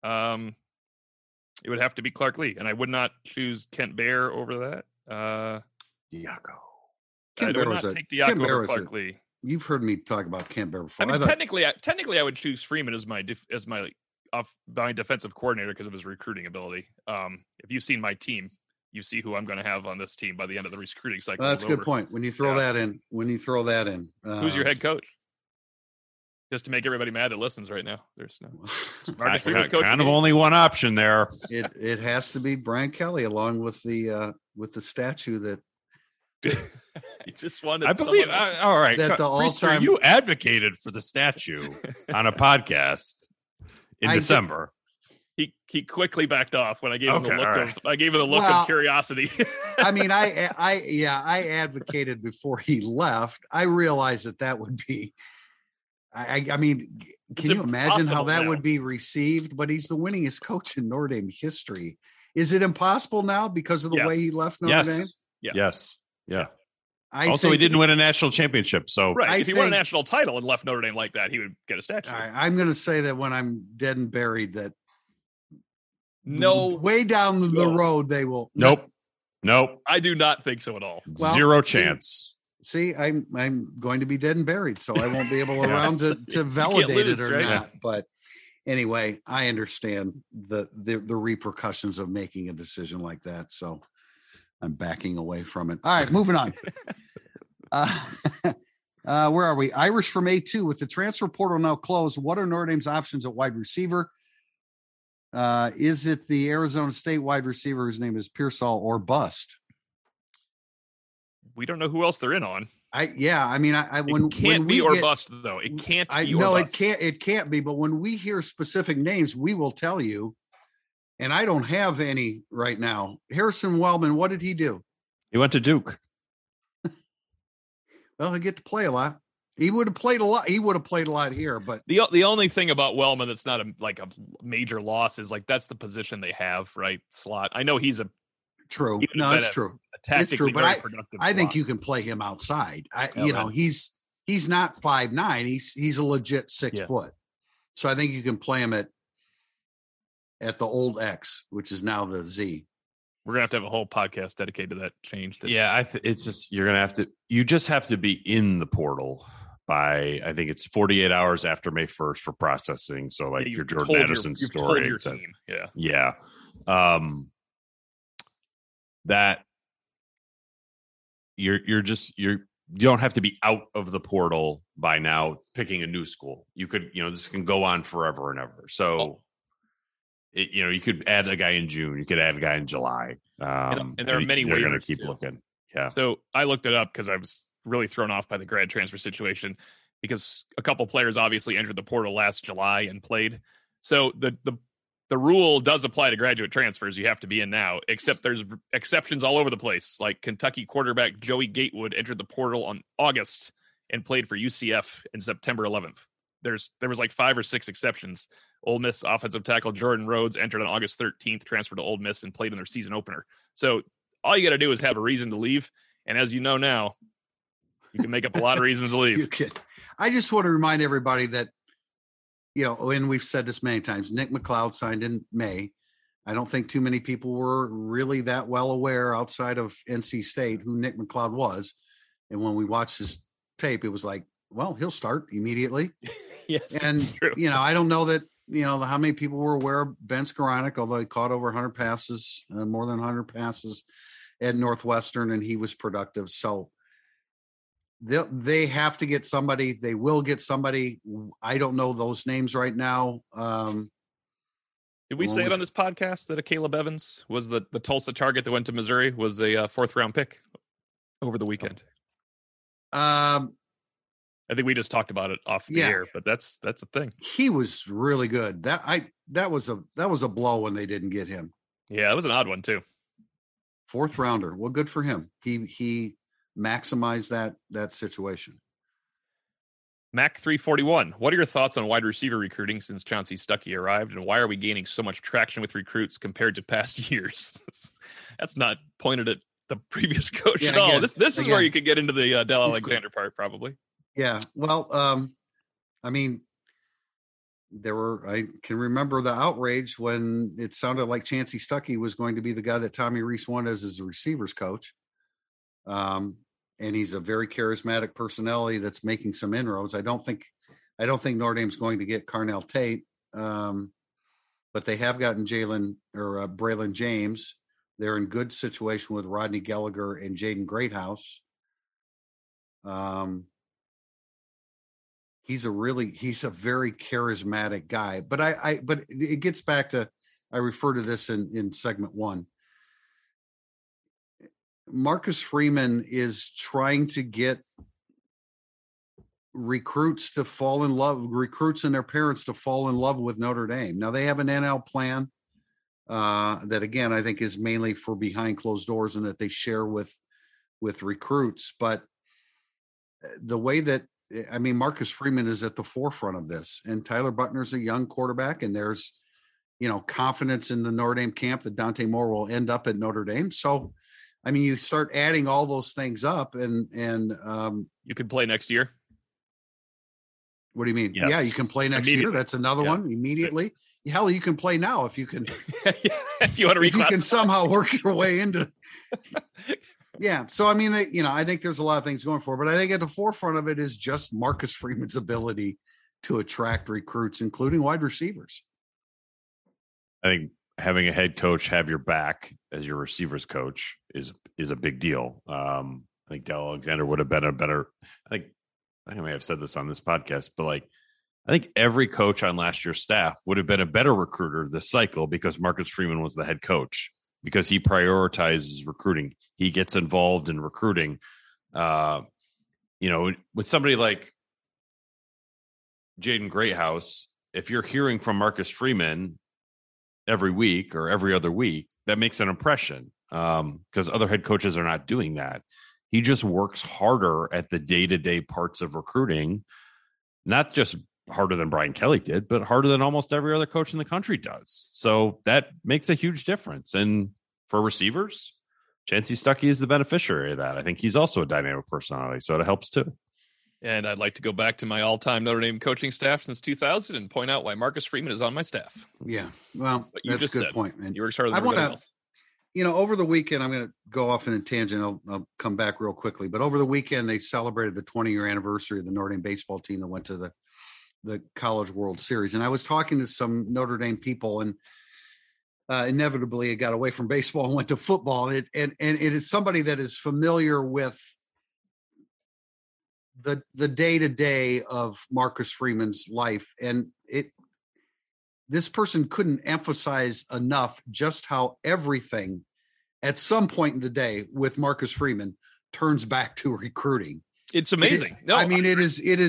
It would have to be Clark Lee, and I would not choose Kent Baer over that. Diaco. I would not take Diaco over Clark Lee. You've heard me talk about Kent Baer before. I mean, technically, I would choose Freeman as my defensive coordinator because of his recruiting ability. If you've seen my team, you see who I'm going to have on this team by the end of the recruiting cycle. That's a good point. When you throw that in, who's your head coach? Just to make everybody mad that listens right now. There's no kind of only one option there. It has to be Brian Kelly along with the statue that. I just wanted. I believe. All right, that the all-time you advocated for the statue on a podcast in December. He quickly backed off when I gave him the look of curiosity. I mean, I advocated before he left. I realized that would be. I mean, can you imagine how that would be received? But he's the winningest coach in Notre Dame history. Is it impossible now because of the way he left Notre Dame? Yeah. Yes. Yeah. Also, he didn't win a national championship. So if he won a national title and left Notre Dame like that, he would get a statue. I'm going to say that when I'm dead and buried, that way down the road they will. Nope. I do not think so at all. Well, Zero chance. See, I'm going to be dead and buried, so I won't be able around to validate it or not. But anyway, I understand the repercussions of making a decision like that. So I'm backing away from it. All right, moving on. Where are we? Irish from A2. With the transfer portal now closed, what are Notre Dame's options at wide receiver? Is it the Arizona State wide receiver whose name is Pearsall or bust? We don't know who else they're in on. Bust though. It can't be. No, it can't be. But when we hear specific names, we will tell you. And I don't have any right now. Harrison Wellman, what did he do? He went to Duke. Well, he get to play a lot. He would have played a lot. He would have played a lot here. But the only thing about Wellman that's not a major loss is that's the position they have, right? Slot. I know he's a true. No, it's true. It's true. But I think you can play him outside. He's not 5'9". He's a legit 6 foot. So I think you can play him at the old X, which is now the Z. We're gonna have to have a whole podcast dedicated to that change. It's just you just have to be in the portal by, I think it's 48 hours after May 1st for processing. So your Jordan Addison story. Your team. Yeah. That you don't have to be out of the portal by now picking a new school. You could, this can go on forever and ever. So You could add a guy in June. You could add a guy in July. And there are many They're going to waivers keep too. looking. Yeah. So I looked it up because I was really thrown off by the grad transfer situation because a couple players obviously entered the portal last July and played. So the rule does apply to graduate transfers. You have to be in now, except there's exceptions all over the place. Like Kentucky quarterback Joey Gatewood entered the portal on August and played for UCF in September 11th. There was like 5 or 6 exceptions. Ole Miss offensive tackle Jordan Rhodes entered on August 13th, transferred to Ole Miss, and played in their season opener. So all you got to do is have a reason to leave. And as you know now, you can make up a lot of reasons to leave. You can. I just want to remind everybody that, and we've said this many times, Nick McLeod signed in May. I don't think too many people were really that well aware outside of NC State who Nick McLeod was. And when we watched his tape, it was like, well, he'll start immediately. Yes, and, I don't know that, how many people were aware of Ben Skowronek, although he caught over 100 passes, more than 100 passes at Northwestern, and he was productive. So they have to get somebody. They will get somebody. I don't know those names right now. Did we say it on this podcast that a Caleb Evans was the Tulsa target that went to Missouri, was a 4th round pick over the weekend? I think we just talked about it off the air, but that's a thing. He was really good. That was a blow when they didn't get him. Yeah, it was an odd one too. 4th rounder. Well, good for him. He maximized that situation. Mac 341. What are your thoughts on wide receiver recruiting since Chauncey Stuckey arrived, and why are we gaining so much traction with recruits compared to past years? That's not pointed at the previous coach at all. This is where you could get into the Dell Alexander part, probably. Yeah. Well, I mean, I can remember the outrage when it sounded like Chauncey Stuckey was going to be the guy that Tommy Rees wanted as his receivers coach. And he's a very charismatic personality that's making some inroads. I don't think Notre Dame's going to get Carnell Tate. But they have gotten Braylon James. They're in good situation with Rodney Gallagher and Jaden Greathouse. He's a very charismatic guy, but but it gets back to, I refer to this in segment 1. Marcus Freeman is trying to get recruits and their parents to fall in love with Notre Dame. Now they have an NL plan that, again, I think is mainly for behind closed doors and that they share with recruits. But the way that, Marcus Freeman is at the forefront of this, and Tyler Buckner's a young quarterback, and there's, confidence in the Notre Dame camp that Dante Moore will end up at Notre Dame. So, you start adding all those things up, and you could play next year. What do you mean? Yes. Yeah, you can play next year. That's another one immediately. Hell, you can play now if you can. If you want to, if you can somehow work your way into. Yeah. So, I think there's a lot of things going for it, but I think at the forefront of it is just Marcus Freeman's ability to attract recruits, including wide receivers. I think having a head coach have your back as your receivers coach is a big deal. I think Dell Alexander would have been a better, I may have said this on this podcast, but I think every coach on last year's staff would have been a better recruiter this cycle because Marcus Freeman was the head coach, because he prioritizes recruiting. He gets involved in recruiting. With somebody like Jaden Greathouse, if you're hearing from Marcus Freeman every week or every other week, that makes an impression, because other head coaches are not doing that. He just works harder at the day-to-day parts of recruiting, not just harder than Brian Kelly did, but harder than almost every other coach in the country does. So that makes a huge difference. And for receivers, Chauncey Stuckey is the beneficiary of that. I think he's also a dynamic personality, so it helps too. And I'd like to go back to my all-time Notre Dame coaching staff since 2000 and point out why Marcus Freeman is on my staff. Yeah, well, that's a good point, man. You work harder than everybody else. Over the weekend, I'm going to go off in a tangent. I'll come back real quickly. But over the weekend, they celebrated the 20-year anniversary of the Notre Dame baseball team that went to the College World Series. And I was talking to some Notre Dame people, and inevitably it got away from baseball and went to football. And it is somebody that is familiar with the day-to-day of Marcus Freeman's life. And this person couldn't emphasize enough just how everything at some point in the day with Marcus Freeman turns back to recruiting. It's amazing. It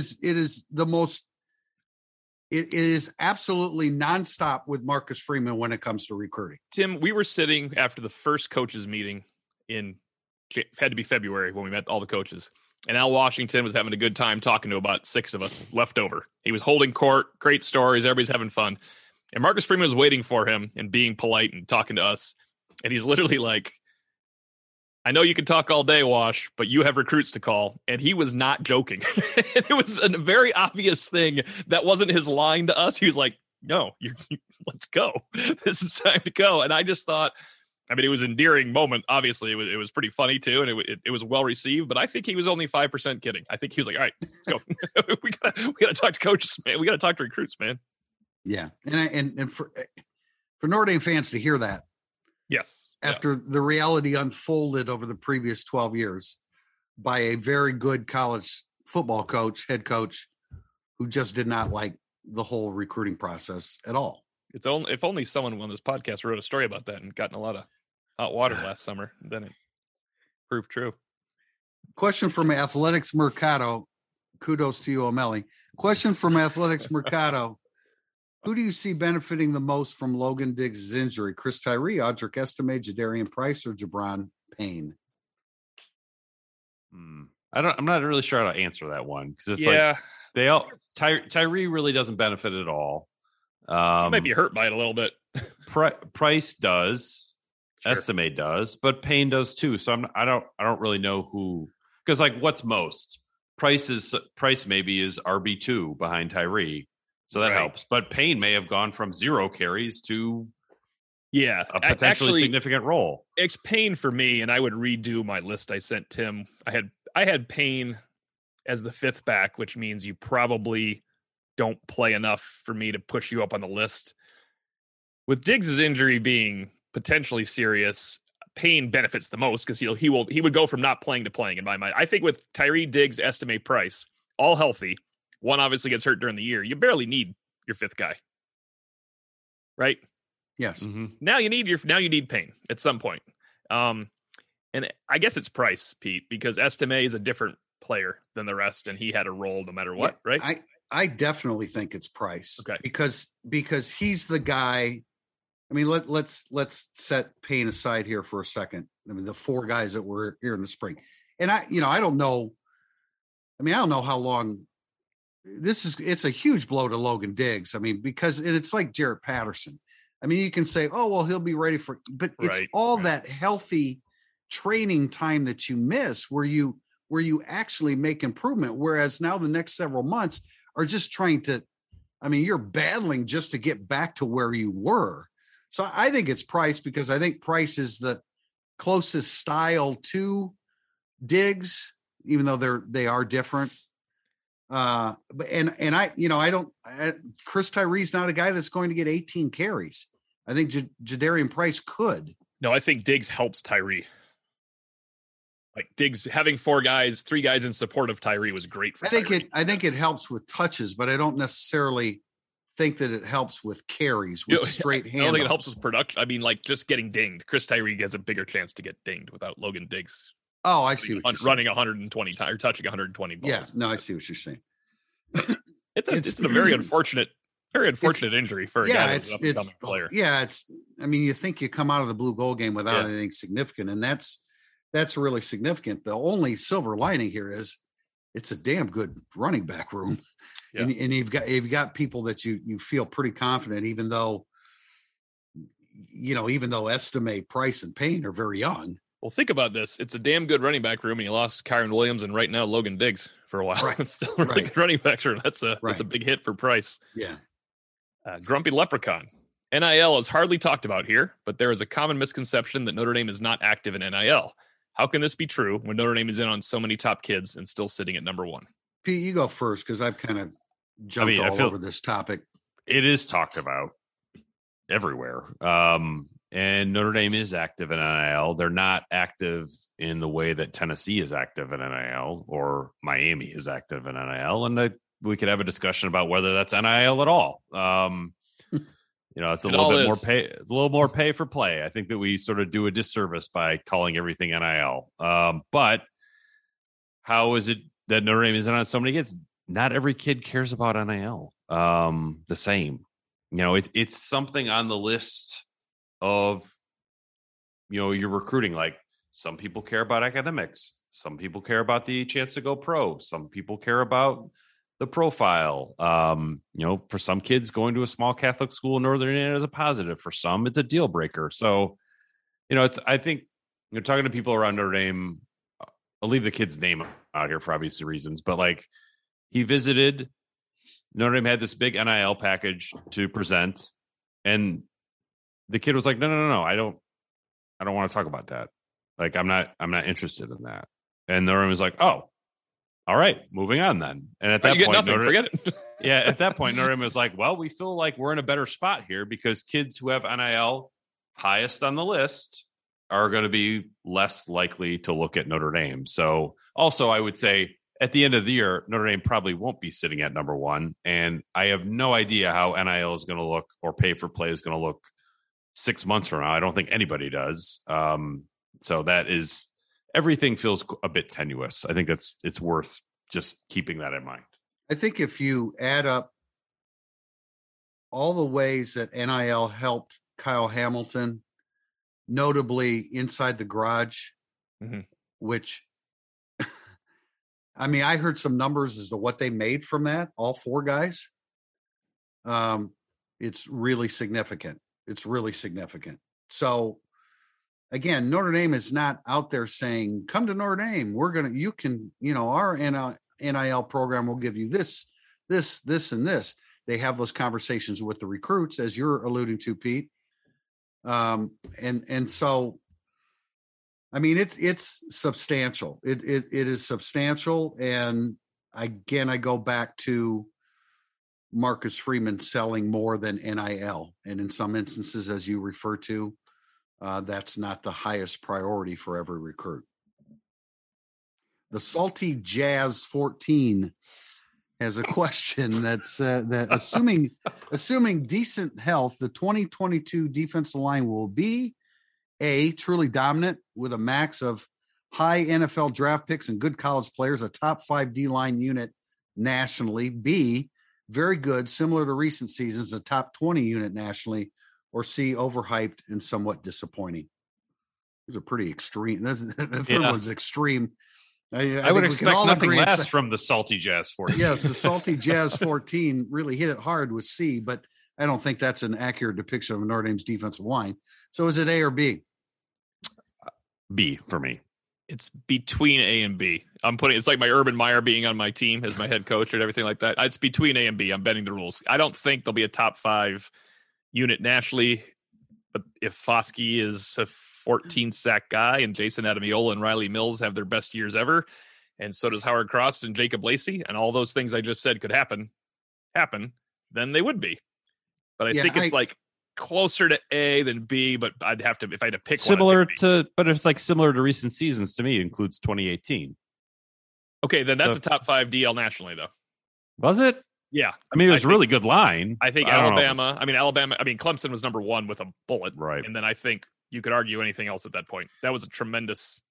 is absolutely nonstop with Marcus Freeman when it comes to recruiting. Tim, we were sitting after the first coaches meeting had to be February when we met all the coaches. And Al Washington was having a good time talking to about 6 of us left over. He was holding court, great stories, everybody's having fun. And Marcus Freeman was waiting for him and being polite and talking to us. And he's literally like, I know you can talk all day, Wash, but you have recruits to call. And he was not joking. It was a very obvious thing. That wasn't his line to us. He was like, no, let's go. This is time to go. And I just thought, it was an endearing moment. Obviously, it was pretty funny too, and it was well received. But I think he was only 5% kidding. I think he was like, "All right, let's go. we gotta talk to coaches, man. We gotta talk to recruits, man." Yeah, and for Notre Dame fans to hear that, yes, after the reality unfolded over the previous 12 years by a very good college football head coach, who just did not like the whole recruiting process at all. If only someone on this podcast wrote a story about that and gotten a lot of hot water last summer, then it proved true. Question from Athletics Mercado. Kudos to you, O'Malley. Question from Athletics Mercado. Who do you see benefiting the most from Logan Diggs' injury? Chris Tyree, Audric Estime, Jadarian Price, or Jabron Payne? I'm not really sure how to answer that one, because it's Tyree really doesn't benefit at all. He might be hurt by it a little bit. Price does. Sure. Estime does, but Payne does too. So I don't really know who, because what's most Price maybe is RB2 behind Tyree, so that helps. But Payne may have gone from 0 carries to a potentially significant role. It's Payne for me, and I would redo my list I sent Tim. I had Payne as the 5th back, which means you probably don't play enough for me to push you up on the list. With Diggs' injury being potentially serious, Payne benefits the most because he would go from not playing to playing in my mind. I think with Tyree, Diggs, Estime, Price, all healthy, one obviously gets hurt during the year. You barely need your 5th guy, right? Yes. Mm-hmm. Now you need Payne at some point. And I guess it's Price, Pete, because Estime is a different player than the rest, and he had a role no matter what, right? I definitely think it's Price. Okay. Because he's the guy. Let's set Payne aside here for a second. The 4 guys that were here in the spring, and I don't know. I don't know how long it's a huge blow to Logan Diggs. Because it's like Jarrett Patterson. You can say, oh, well, he'll be ready but it's that healthy training time that you miss where you actually make improvement. Whereas now the next several months are just trying to, you're battling just to get back to where you were. So I think it's Price, because I think Price is the closest style to Diggs, even though they are different. Chris Tyree's not a guy that's going to get 18 carries. I think Jadarian Price could. No, I think Diggs helps Tyree. Diggs having 3 guys in support of Tyree was great for Tyree. I think it helps with touches, but I don't necessarily think that it helps with carries with straight hands. I don't think it helps with production. Just getting dinged. Chris Tyree has a bigger chance to get dinged without Logan Diggs. Oh, I see what you're saying. Running 120 or touching 120 balls. Yeah, no, I see what you're saying. It's a very unfortunate injury for a guy that's an up-and-coming player. Yeah, you think you come out of the blue gold game without anything significant, and that's really significant. The only silver lining here is it's a damn good running back room. Yeah. And you've got people that you feel pretty confident, even though Estime, Price, and Payne are very young. Well, think about this. It's a damn good running back room, and you lost Kyron Williams and right now Logan Diggs for a while. Right. It's still a really good running back room. That's a big hit for Price. Yeah. Grumpy Leprechaun. NIL is hardly talked about here, but there is a common misconception that Notre Dame is not active in NIL. How can this be true when Notre Dame is in on so many top kids and still sitting at number 1? Pete, you go first, because I've kind of jumped all over this topic. It is talked about everywhere. And Notre Dame is active in NIL. They're not active in the way that Tennessee is active in NIL or Miami is active in NIL. And we could have a discussion about whether that's NIL at all. It's a little more pay for play. I think that we sort of do a disservice by calling everything NIL. But how is it that Notre Dame isn't on so many kids? Not every kid cares about NIL the same. It's something on the list of, your recruiting. Like, some people care about academics. Some people care about the chance to go pro. Some people care about the profile. For some kids, going to a small Catholic school in Northern Indiana is a positive. For some, it's a deal breaker. So, I think you're talking to people around Notre Dame. I'll leave the kid's name out here for obvious reasons, but like, he visited. Notre Dame had this big NIL package to present, and the kid was like, "No, I don't want to talk about that. Like, I'm not interested in that." And Notre Dame was like, "Oh, all right, moving on then." And at that point, forget it. Yeah, at that point, Notre Dame was like, "Well, we feel like we're in a better spot here because kids who have NIL highest on the list are going to be less likely to look at Notre Dame." So, also, I would say at the end of the year, Notre Dame probably won't be sitting at number one, and I have no idea how NIL is going to look or pay for play is going to look 6 months from now. I don't think anybody does. So that is, everything feels a bit tenuous. I think it's worth just keeping that in mind. I think if you add up all the ways that NIL helped Kyle Hamilton, notably Inside the Garage, which, I mean, I heard some numbers as to what they made from that, all four guys. It's really significant. So, again, Notre Dame is not out there saying, come to Notre Dame. Our NIL program will give you this, and this. They have those conversations with the recruits, as you're alluding to, Pete. And so, I mean, it's substantial. It is substantial. And again, I go back to Marcus Freeman selling more than NIL. And in some instances, as you refer to, that's not the highest priority for every recruit. The Salty Jazz 14 has a question that's that assuming decent health, the 2022 defensive line will be A, truly dominant with a max of high NFL draft picks and good college players, a top 5 D-line unit nationally. B, very good, similar to recent seasons, a top 20 unit nationally. Or C, overhyped and somewhat disappointing. These are pretty extreme. The third one's extreme. I would expect nothing less from the Salty Jazz 14. Yes, the Salty Jazz 14 really hit it hard with C, but I don't think that's an accurate depiction of Notre Dame's defensive line. So is it A or B? B for me. It's between A and B. It's like my Urban Meyer being on my team as my head coach and everything like that. It's between A and B. I'm bending the rules. I don't think there'll be a top 5 unit nationally, but if Foskey is a 14 sack guy and Jason Adamiola and Riley Mills have their best years ever, and so does Howard Cross and Jacob Lacey, and all those things I just said could happen, then they would be. But I think it's like closer to A than B, but I'd have to, if I had to pick but it's like similar to recent seasons to me, includes 2018. Okay, then that's a top 5 DL nationally, though. Was it? Yeah. I mean, it was a really good line. I think Alabama, Clemson was number 1 with a bullet. Right. And then I think you could argue anything else at that point. That was a tremendous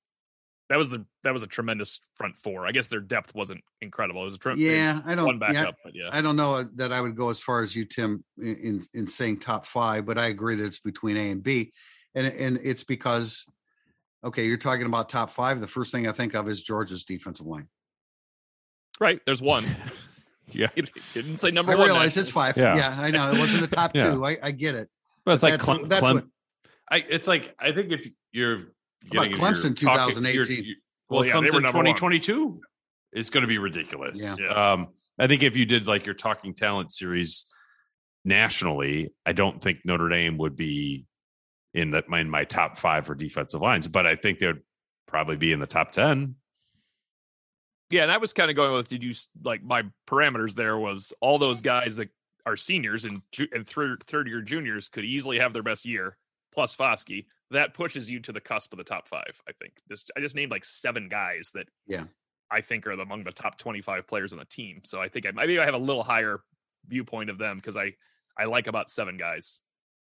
front four. I guess their depth wasn't incredible. It was one backup, but yeah. I don't know that I would go as far as you, Tim, in saying top 5, but I agree that it's between A and B. And it's because, okay, you're talking about top 5. The first thing I think of is Georgia's defensive line. Right. There's one. Yeah. You didn't say number 1. I realize it's 5. Yeah, I know. It wasn't a top 2. I get it. But it's like it's like, I think if you're getting Clemson 2018. Clemson 2022 is going to be ridiculous. Yeah. I think if you did like your Talking Talent series nationally, I don't think Notre Dame would be in my top 5 for defensive lines, but I think they'd probably be in the top 10. Yeah, and I was kind of going with, my parameters there was all those guys that are seniors and third-year juniors could easily have their best year, plus Foskey. That pushes you to the cusp of the top 5, I think. I just named like 7 guys that I think are among the top 25 players on the team. So I think maybe I have a little higher viewpoint of them because I like about 7 guys.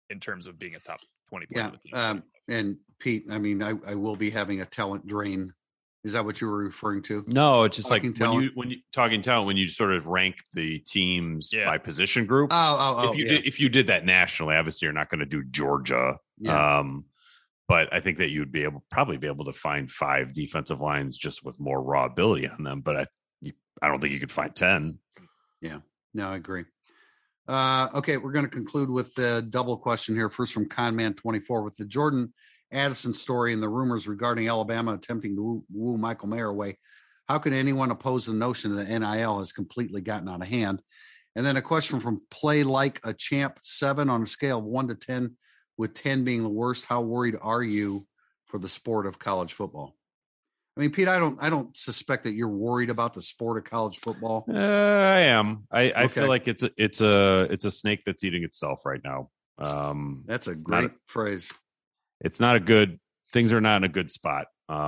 in terms of being a top 20 player. Yeah. On the team. And Pete, I mean, I will be having a talent drain. Is that what you were referring to? No, it's just Talking like talent? when you talking talent, when you sort of rank the teams Yeah. by position group. If you did that nationally, obviously you're not going to do Georgia. Yeah. But I think that you'd probably be able to find 5 defensive lines just with more raw ability on them. But I don't think you could find 10. Yeah, no, I agree. Okay, we're going to conclude with the double question here. First from Conman24 with the Jordan Addison story and the rumors regarding Alabama attempting to woo Michael Mayer away. How can anyone oppose the notion that NIL has completely gotten out of hand? And then a question from Play Like a Champ 7 on a scale of 1 to 10, with 10 being the worst. How worried are you for the sport of college football? I mean, Pete, I don't suspect that you're worried about the sport of college football. I am. I Okay. feel like it's a snake that's eating itself right now. That's a great phrase. It's not a good. Things are not in a good spot.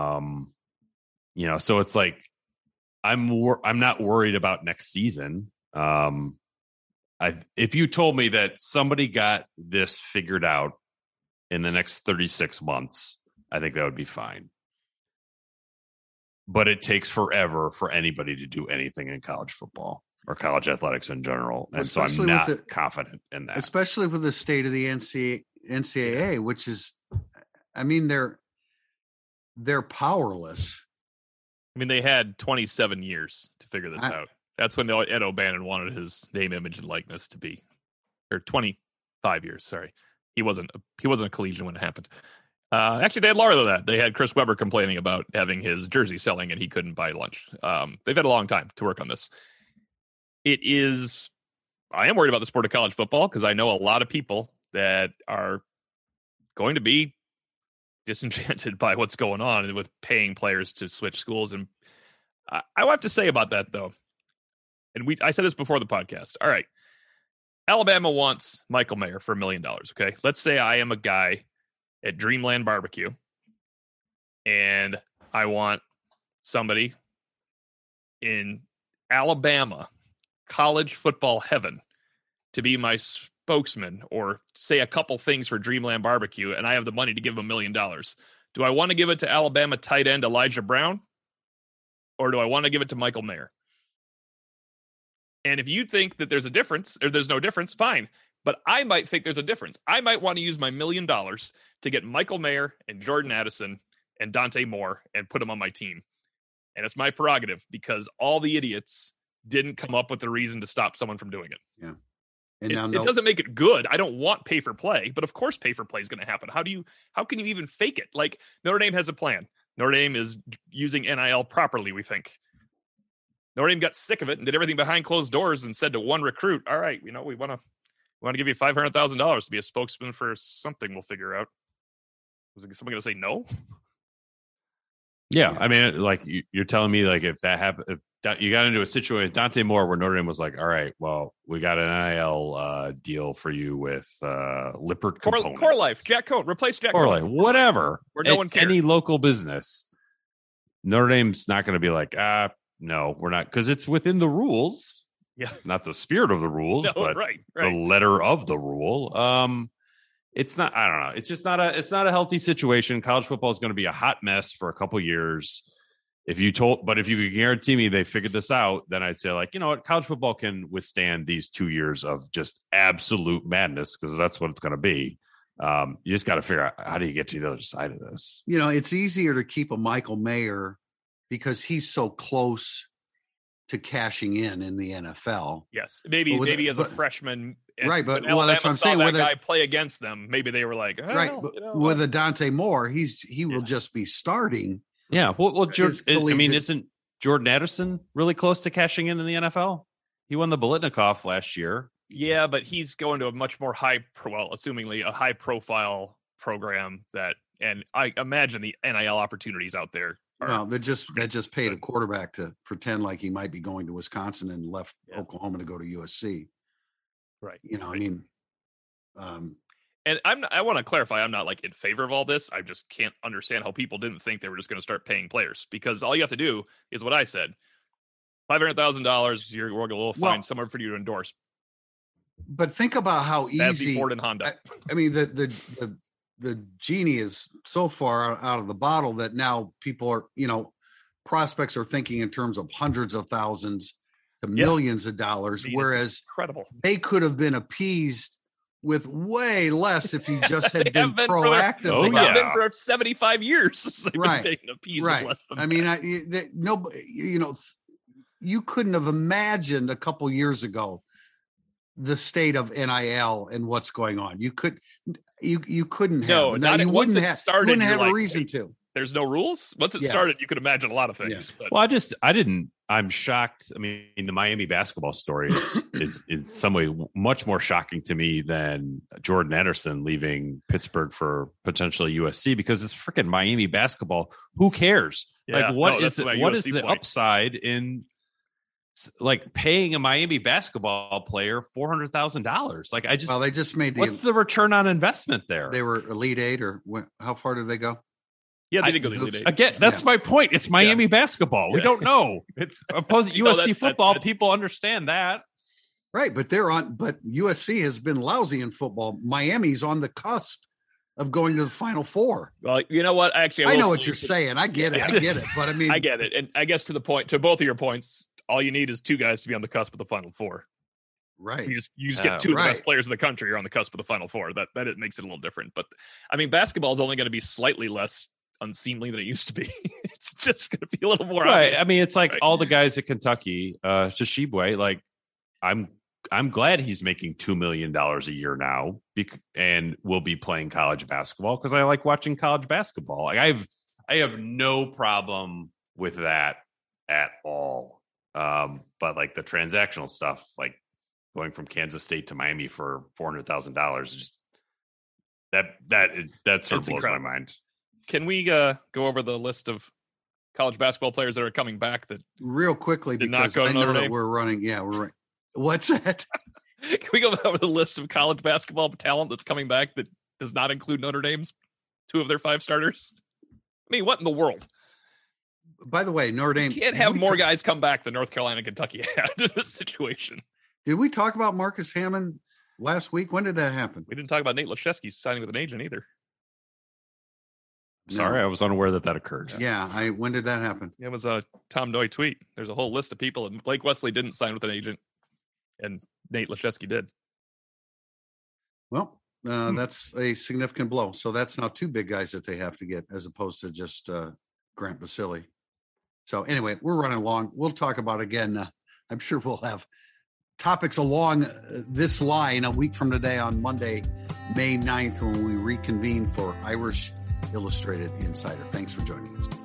So it's like I'm not worried about next season. If you told me that somebody got this figured out in the next 36 months, I think that would be fine. But it takes forever for anybody to do anything in college football or college athletics in general. And Especially so I'm not confident in that. Especially with the state of the NCAA, which is, I mean, they're powerless. I mean, they had 27 years to figure this out. That's when Ed O'Bannon wanted his name, image, and likeness to be, or 25 years. Sorry, he wasn't a collegian when it happened. Actually, they had longer than that. They had Chris Webber complaining about having his jersey selling and he couldn't buy lunch. They've had a long time to work on this. I am worried about the sport of college football because I know a lot of people that are going to be disenchanted by what's going on with paying players to switch schools. And I have to say about that, though, and I said this before the podcast. All right, Alabama wants Michael Mayer for $1 million. Okay, let's say I am a guy at Dreamland Barbecue, and I want somebody in Alabama college football heaven to be my spokesman or say a couple things for Dreamland Barbecue, and I have the money to give him $1 million. Do I want to give it to Alabama tight end Elijah Brown, or do I want to give it to Michael Mayer? And if you think that there's a difference, or there's no difference, fine. But I might think there's a difference. I might want to use my $1 million to get Michael Mayer and Jordan Addison and Dante Moore and put them on my team. And it's my prerogative because all the idiots didn't come up with a reason to stop someone from doing it. Yeah. And it doesn't make it good. I don't want pay for play, but of course pay for play is going to happen. How can you even fake it? Like Notre Dame has a plan. Notre Dame is using NIL properly, we think. Notre Dame got sick of it and did everything behind closed doors and said to one recruit, all right, we want to give you $500,000 to be a spokesman for something we'll figure out. Was someone going to say no? Yeah. I mean, like you're telling me, like if that happened, if you got into a situation, Dante Moore, where Notre Dame was like, all right, well, we got an NIL deal for you with Lippert Components. Core Life, Jack Cohn, replace Jack Core Cohn. Life, whatever. Where no one cares. Any local business, Notre Dame's not going to be like, no, we're not, because it's within the rules. Yeah, not the spirit of the rules, but right. the letter of the rule. It's not. I don't know. It's just not a healthy situation. College football is going to be a hot mess for a couple years. But if you could guarantee me they figured this out, then I'd say, like, you know what, college football can withstand these 2 years of just absolute madness, because that's what it's going to be. You just got to figure out, how do you get to the other side of this? You know, it's easier to keep a Michael Mayer because he's so close to cashing in the NFL. Yes, maybe as a freshman, right? But Alabama that's what I'm saying. That guy play against them, maybe they were like, right. But with a Dante Moore, he will just be starting. Yeah. Well, isn't Jordan Addison really close to cashing in the NFL? He won the Biletnikoff last year. Yeah, but he's going to a much more assumingly a high profile program and I imagine the NIL opportunities out there. No, that just paid a quarterback to pretend like he might be going to Wisconsin and left Oklahoma to go to USC. Right. You know, right. I mean, and I want to clarify, I'm not like in favor of all this. I just can't understand how people didn't think they were just going to start paying players, because all you have to do is what I said: $500,000. We're going to find somewhere for you to endorse. But think about how easy Ford and Honda. I mean, the genie is so far out of the bottle that now people are, prospects are thinking in terms of hundreds of thousands to millions of dollars, whereas incredible. They could have been appeased with way less if you just had been proactive. They've been for 75 years. They've been being appeased with less than that. You couldn't have imagined a couple years ago the state of NIL and what's going on. You couldn't have. No, you wouldn't have a reason to. There's no rules. Once it started, you could imagine a lot of things. Yeah. But. Well, I'm shocked. I mean, the Miami basketball story is in some way much more shocking to me than Jordan Anderson leaving Pittsburgh for potentially USC, because it's freaking Miami basketball. Who cares? Yeah, what is the upside in like paying a Miami basketball player $400,000? They just made what's the return on investment there? They were Elite Eight, or how far did they go? Yeah, they did go to the Elite Eight. Again, that's my point. It's Miami basketball. We don't know. It's opposing USC football. People understand that. Right, but but USC has been lousy in football. Miami's on the cusp of going to the Final Four. Well, you know what? Actually, I know what you're saying. I get it. But I mean, I get it. And I guess to both of your points, all you need is two guys to be on the cusp of the Final Four. Right. You just get two of the best players in the country are on the cusp of the Final Four. That it makes it a little different. But I mean, basketball is only going to be slightly less unseemly than it used to be. It's just going to be a little more right. I mean, it's like all the guys at Kentucky, Shashibwe, like I'm glad he's making $2 million a year now and will be playing college basketball because I like watching college basketball. Like I have no problem with that at all. But like the transactional stuff, like going from Kansas State to Miami for $400,000, just that sort of blows my mind. Can we go over the list of college basketball players that are coming back that real quickly did because not go to Notre Dame? We're running. Yeah, we're right. What's that? Can we go over the list of college basketball talent that's coming back that does not include Notre Dame's 2 of their 5 starters? I mean, what in the world? By the way, Notre Dame can't have more guys come back than North Carolina and Kentucky had in this situation. Did we talk about Marcus Hammond last week? When did that happen? We didn't talk about Nate Laszewski signing with an agent either. Sorry, I was unaware that occurred. Yeah, when did that happen? It was a Tom Noy tweet. There's a whole list of people, and Blake Wesley didn't sign with an agent, and Nate Laszewski did. Well, that's a significant blow. So that's now 2 big guys that they have to get, as opposed to just Grant Basile. So anyway, we're running along. We'll talk about again. I'm sure we'll have topics along this line a week from today on Monday, May 9th, when we reconvene for Irish Illustrated Insider. Thanks for joining us.